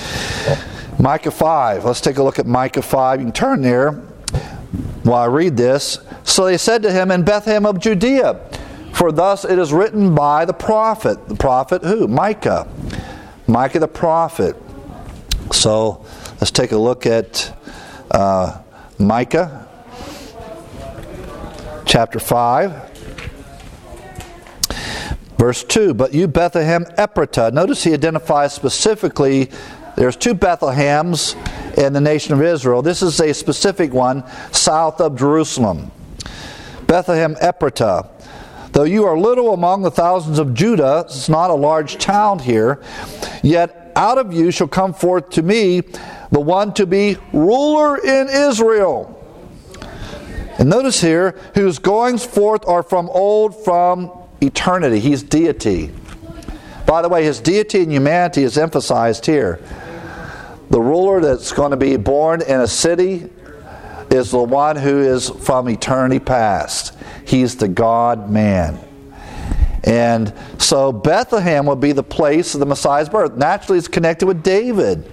Micah five. Let's take a look at Micah five. You can turn there while I read this. So they said to him, in Bethlehem of Judea, for thus it is written by the prophet. The prophet who? Micah. Micah the prophet. So let's take a look at uh, Micah chapter five. Verse two, but you Bethlehem Ephratah. Notice he identifies specifically. There's two Bethlehems in the nation of Israel. This is a specific one south of Jerusalem. Bethlehem Ephratah. Though you are little among the thousands of Judah, it's not a large town here, yet out of you shall come forth to me the one to be ruler in Israel. And notice here, whose goings forth are from old, from eternity. He's deity. By the way, his deity and humanity is emphasized here. The ruler that's going to be born in a city is the one who is from eternity past. He's the God-man. And so Bethlehem will be the place of the Messiah's birth. Naturally, it's connected with David.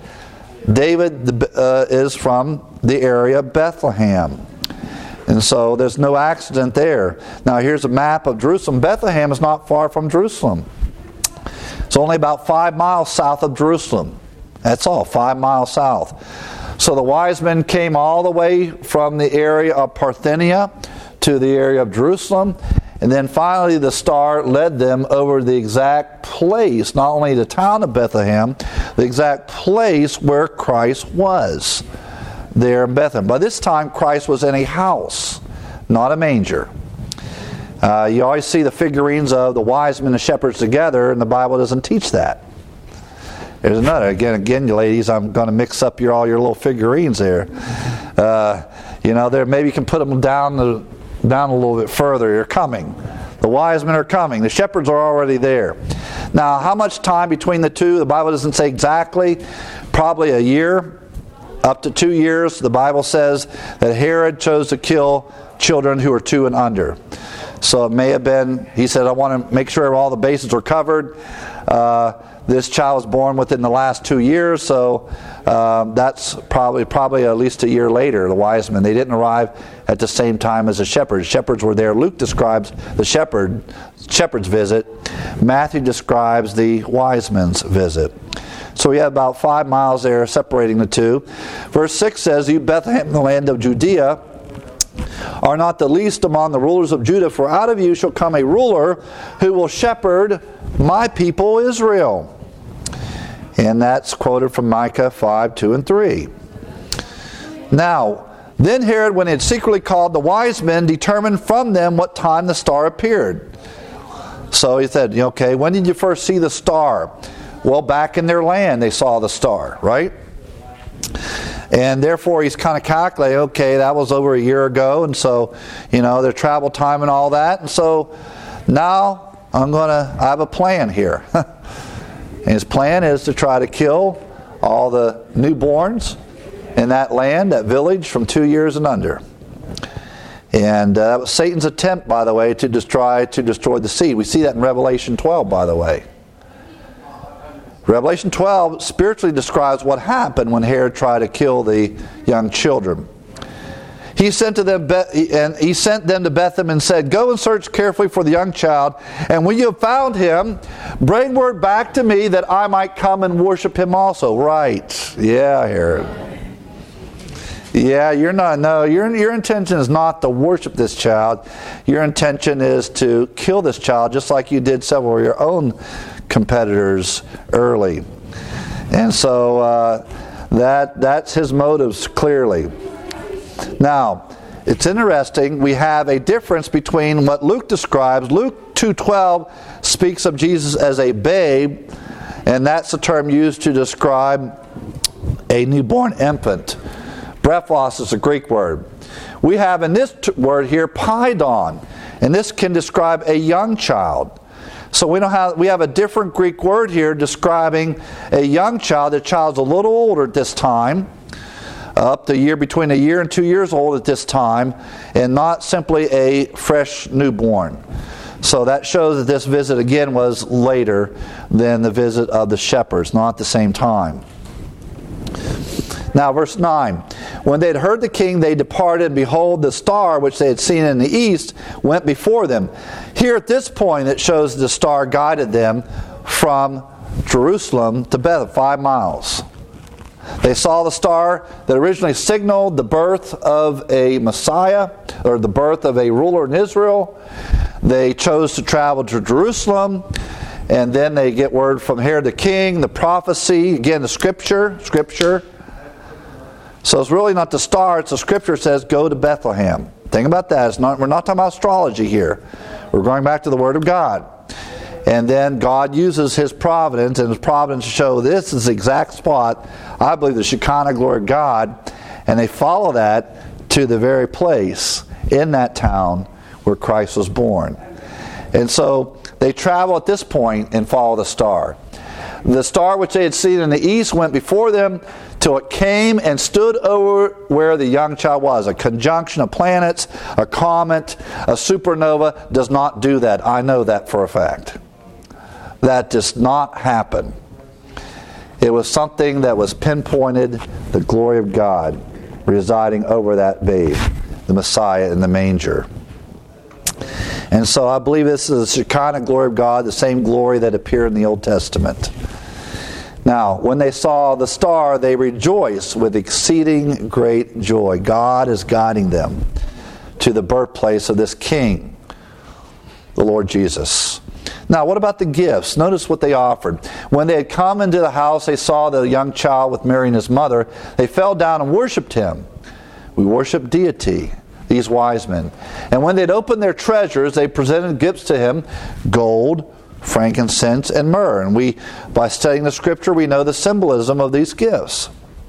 David uh, is from the area of Bethlehem. And so there's no accident there. Now here's a map of Jerusalem. Bethlehem is not far from Jerusalem. It's only about five miles south of Jerusalem. That's all, five miles south. So the wise men came all the way from the area of Parthenia to the area of Jerusalem. And then finally the star led them over the exact place, not only the town of Bethlehem, the exact place where Christ was, there in Bethlehem. By this time, Christ was in a house, not a manger. Uh, you always see the figurines of the wise men and shepherds together, and the Bible doesn't teach that. There's another. Again, again, you ladies, I'm going to mix up your all your little figurines there. Uh, you know, there maybe you can put them down the, down a little bit further. You're coming. The wise men are coming. The shepherds are already there. Now, how much time between the two? The Bible doesn't say exactly. Probably a year. Up to two years, the Bible says that Herod chose to kill children who are two and under. So it may have been, he said, I want to make sure all the bases were covered. Uh, this child was born within the last two years, so um, that's probably probably at least a year later, the wise men. They didn't arrive at the same time as the shepherds. Shepherds were there. Luke describes the shepherd shepherd's visit. Matthew describes the wise men's visit. So we have about five miles there separating the two. Verse six says, You Bethlehem, in the land of Judea, are not the least among the rulers of Judah, for out of you shall come a ruler who will shepherd my people Israel. And that's quoted from Micah five, two and three. Now, then Herod, when he had secretly called the wise men, determined from them what time the star appeared. So he said, okay, when did you first see the star? Well, back in their land they saw the star, right? And therefore he's kind of calculating, okay, that was over a year ago, and so, you know, their travel time and all that. And so now I'm going to, I have a plan here. And his plan is to try to kill all the newborns in that land, that village, from two years and under. And uh, that was Satan's attempt, by the way, to destroy, to destroy the seed. We see that in Revelation twelve, by the way. Revelation twelve spiritually describes what happened when Herod tried to kill the young children. He sent to them, and he sent them to Bethlehem and said, Go and search carefully for the young child, and when you have found him, bring word back to me that I might come and worship him also. Right? Yeah, Herod. Yeah, you're not. No, your your intention is not to worship this child. Your intention is to kill this child, just like you did several of your own competitors early. And so uh, that that's his motives clearly. Now, it's interesting. We have a difference between what Luke describes. Luke two twelve speaks of Jesus as a babe, and that's the term used to describe a newborn infant. Brephos is a Greek word. We have in this t- word here, paidon, and this can describe a young child. So we don't have we have a different Greek word here describing a young child. The child's a little older at this time, up to a year between a year and two years old at this time, and not simply a fresh newborn. So that shows that this visit again was later than the visit of the shepherds, not at the same time. Now, verse nine. When they had heard the king, they departed, and behold, the star which they had seen in the east went before them. Here at this point, it shows the star guided them from Jerusalem to Bethlehem, five miles. They saw the star that originally signaled the birth of a Messiah, or the birth of a ruler in Israel. They chose to travel to Jerusalem, and then they get word from Herod the king, the prophecy, again the scripture, scripture. So it's really not the star, it's the scripture says, go to Bethlehem. Think about that. It's not, we're not talking about astrology here. We're going back to the Word of God. And then God uses His providence, and His providence to show this is the exact spot, I believe, the Shekinah glory of God. And they follow that to the very place in that town where Christ was born. And so they travel at this point and follow the star. The star which they had seen in the east went before them till it came and stood over where the young child was. A conjunction of planets, a comet, a supernova does not do that. I know that for a fact. That does not happen. It was something that was pinpointed, the glory of God residing over that babe, the Messiah in the manger. And so I believe this is the Shekinah glory of God, the same glory that appeared in the Old Testament. Now, when they saw the star, they rejoiced with exceeding great joy. God is guiding them to the birthplace of this King, the Lord Jesus. Now, what about the gifts? Notice what they offered. When they had come into the house, they saw the young child with Mary and his mother. They fell down and worshipped him. We worship deity, these wise men. And when they had opened their treasures, they presented gifts to him, gold, frankincense, and myrrh. And we, by studying the Scripture, we know the symbolism of these gifts.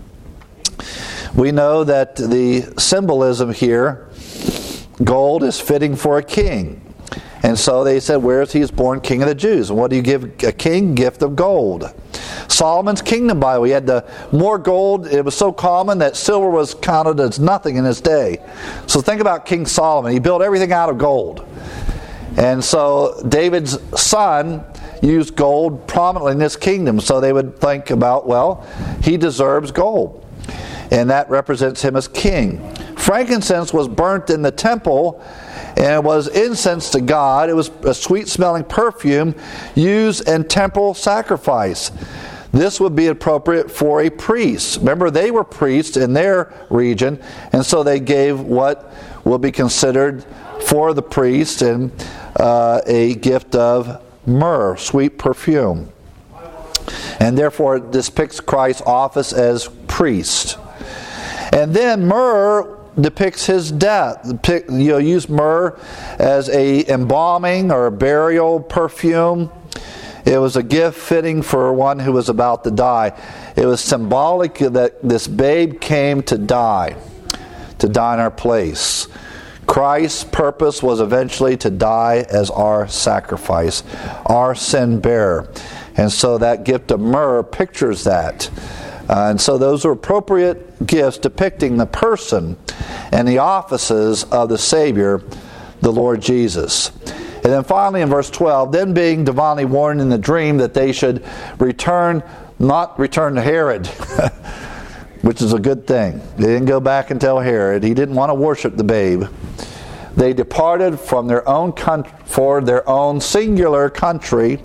We know that the symbolism here, gold is fitting for a king. And so they said, where is he born King of the Jews? And what do you give a king? Gift of gold. Solomon's kingdom, by the way, he had the more gold. It was so common that silver was counted as nothing in his day. So think about King Solomon. He built everything out of gold. And so David's son used gold prominently in this kingdom. So they would think about, well, he deserves gold. And that represents him as king. Frankincense was burnt in the temple, and it was incense to God. It was a sweet-smelling perfume used in temple sacrifice. This would be appropriate for a priest. Remember, they were priests in their region, and so they gave what will be considered for the priest and uh, a gift of myrrh, sweet perfume. And therefore it depicts Christ's office as priest. And then myrrh depicts his death. You know, use myrrh as a embalming or a burial perfume. It was a gift fitting for one who was about to die. It was symbolic that this babe came to die, to die in our place. Christ's purpose was eventually to die as our sacrifice, our sin bearer. And so that gift of myrrh pictures that. Uh, and so those are appropriate gifts depicting the person and the offices of the Savior, the Lord Jesus. And then finally in verse twelve, then being divinely warned in the dream that they should return, not return to Herod, which is a good thing. They didn't go back and tell Herod. He didn't want to worship the babe. They departed from their own country, for their own singular country,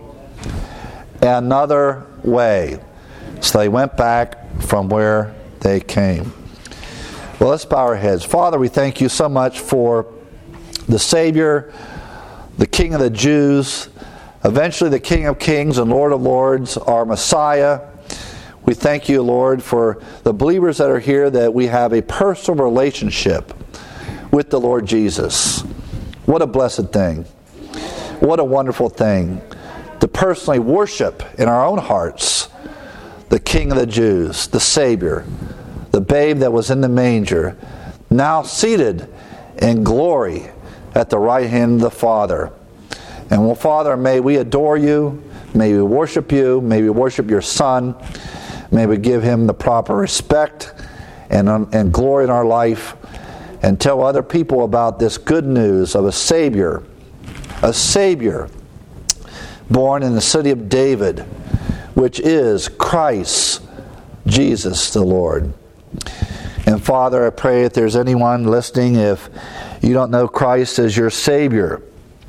another way. So they went back from where they came. Well, let's bow our heads. Father, we thank you so much for the Savior, the King of the Jews, eventually the King of Kings and Lord of Lords, our Messiah. We thank you, Lord, for the believers that are here, that we have a personal relationship with the Lord Jesus. What a blessed thing. What a wonderful thing to personally worship in our own hearts the King of the Jews, the Savior, the babe that was in the manger, now seated in glory at the right hand of the Father. And well, Father, may we adore you, may we worship you, may we worship your Son, may we give him the proper respect and, and glory in our life, and tell other people about this good news of a Savior, a Savior born in the city of David, which is Christ Jesus the Lord. And Father, I pray if there's anyone listening, if you don't know Christ as your Savior,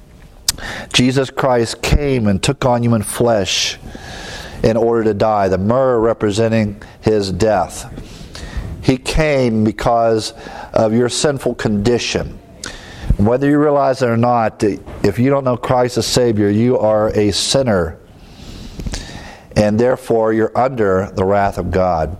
Jesus Christ came and took on human flesh in order to die, the myrrh representing his death. He came because of your sinful condition. Whether you realize it or not, if you don't know Christ as Savior, you are a sinner. And therefore, you're under the wrath of God.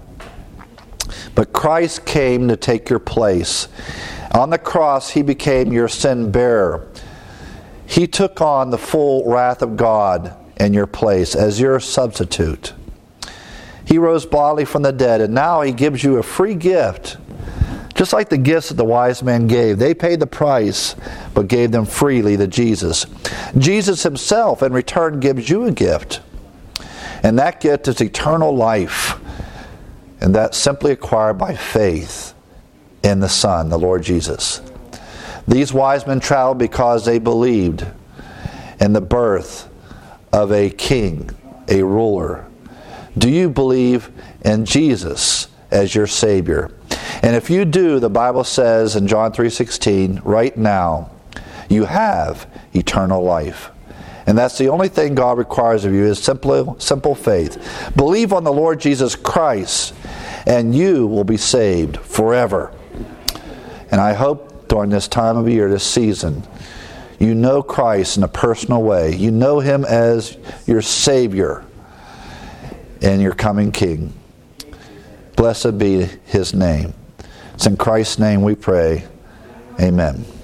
But Christ came to take your place. On the cross, he became your sin bearer. He took on the full wrath of God in your place as your substitute. He rose bodily from the dead, and now he gives you a free gift. Just like the gifts that the wise men gave. They paid the price, but gave them freely to Jesus. Jesus himself, in return, gives you a gift. And that gift is eternal life. And that's simply acquired by faith in the Son, the Lord Jesus. These wise men traveled because they believed in the birth of a king, a ruler. Do you believe in Jesus as your Savior? And if you do, the Bible says in John three sixteen, right now, you have eternal life. And that's the only thing God requires of you is simple, simple faith. Believe on the Lord Jesus Christ, and you will be saved forever. And I hope during this time of year, this season, you know Christ in a personal way. You know Him as your Savior and your coming King. Blessed be His name. It's in Christ's name we pray. Amen.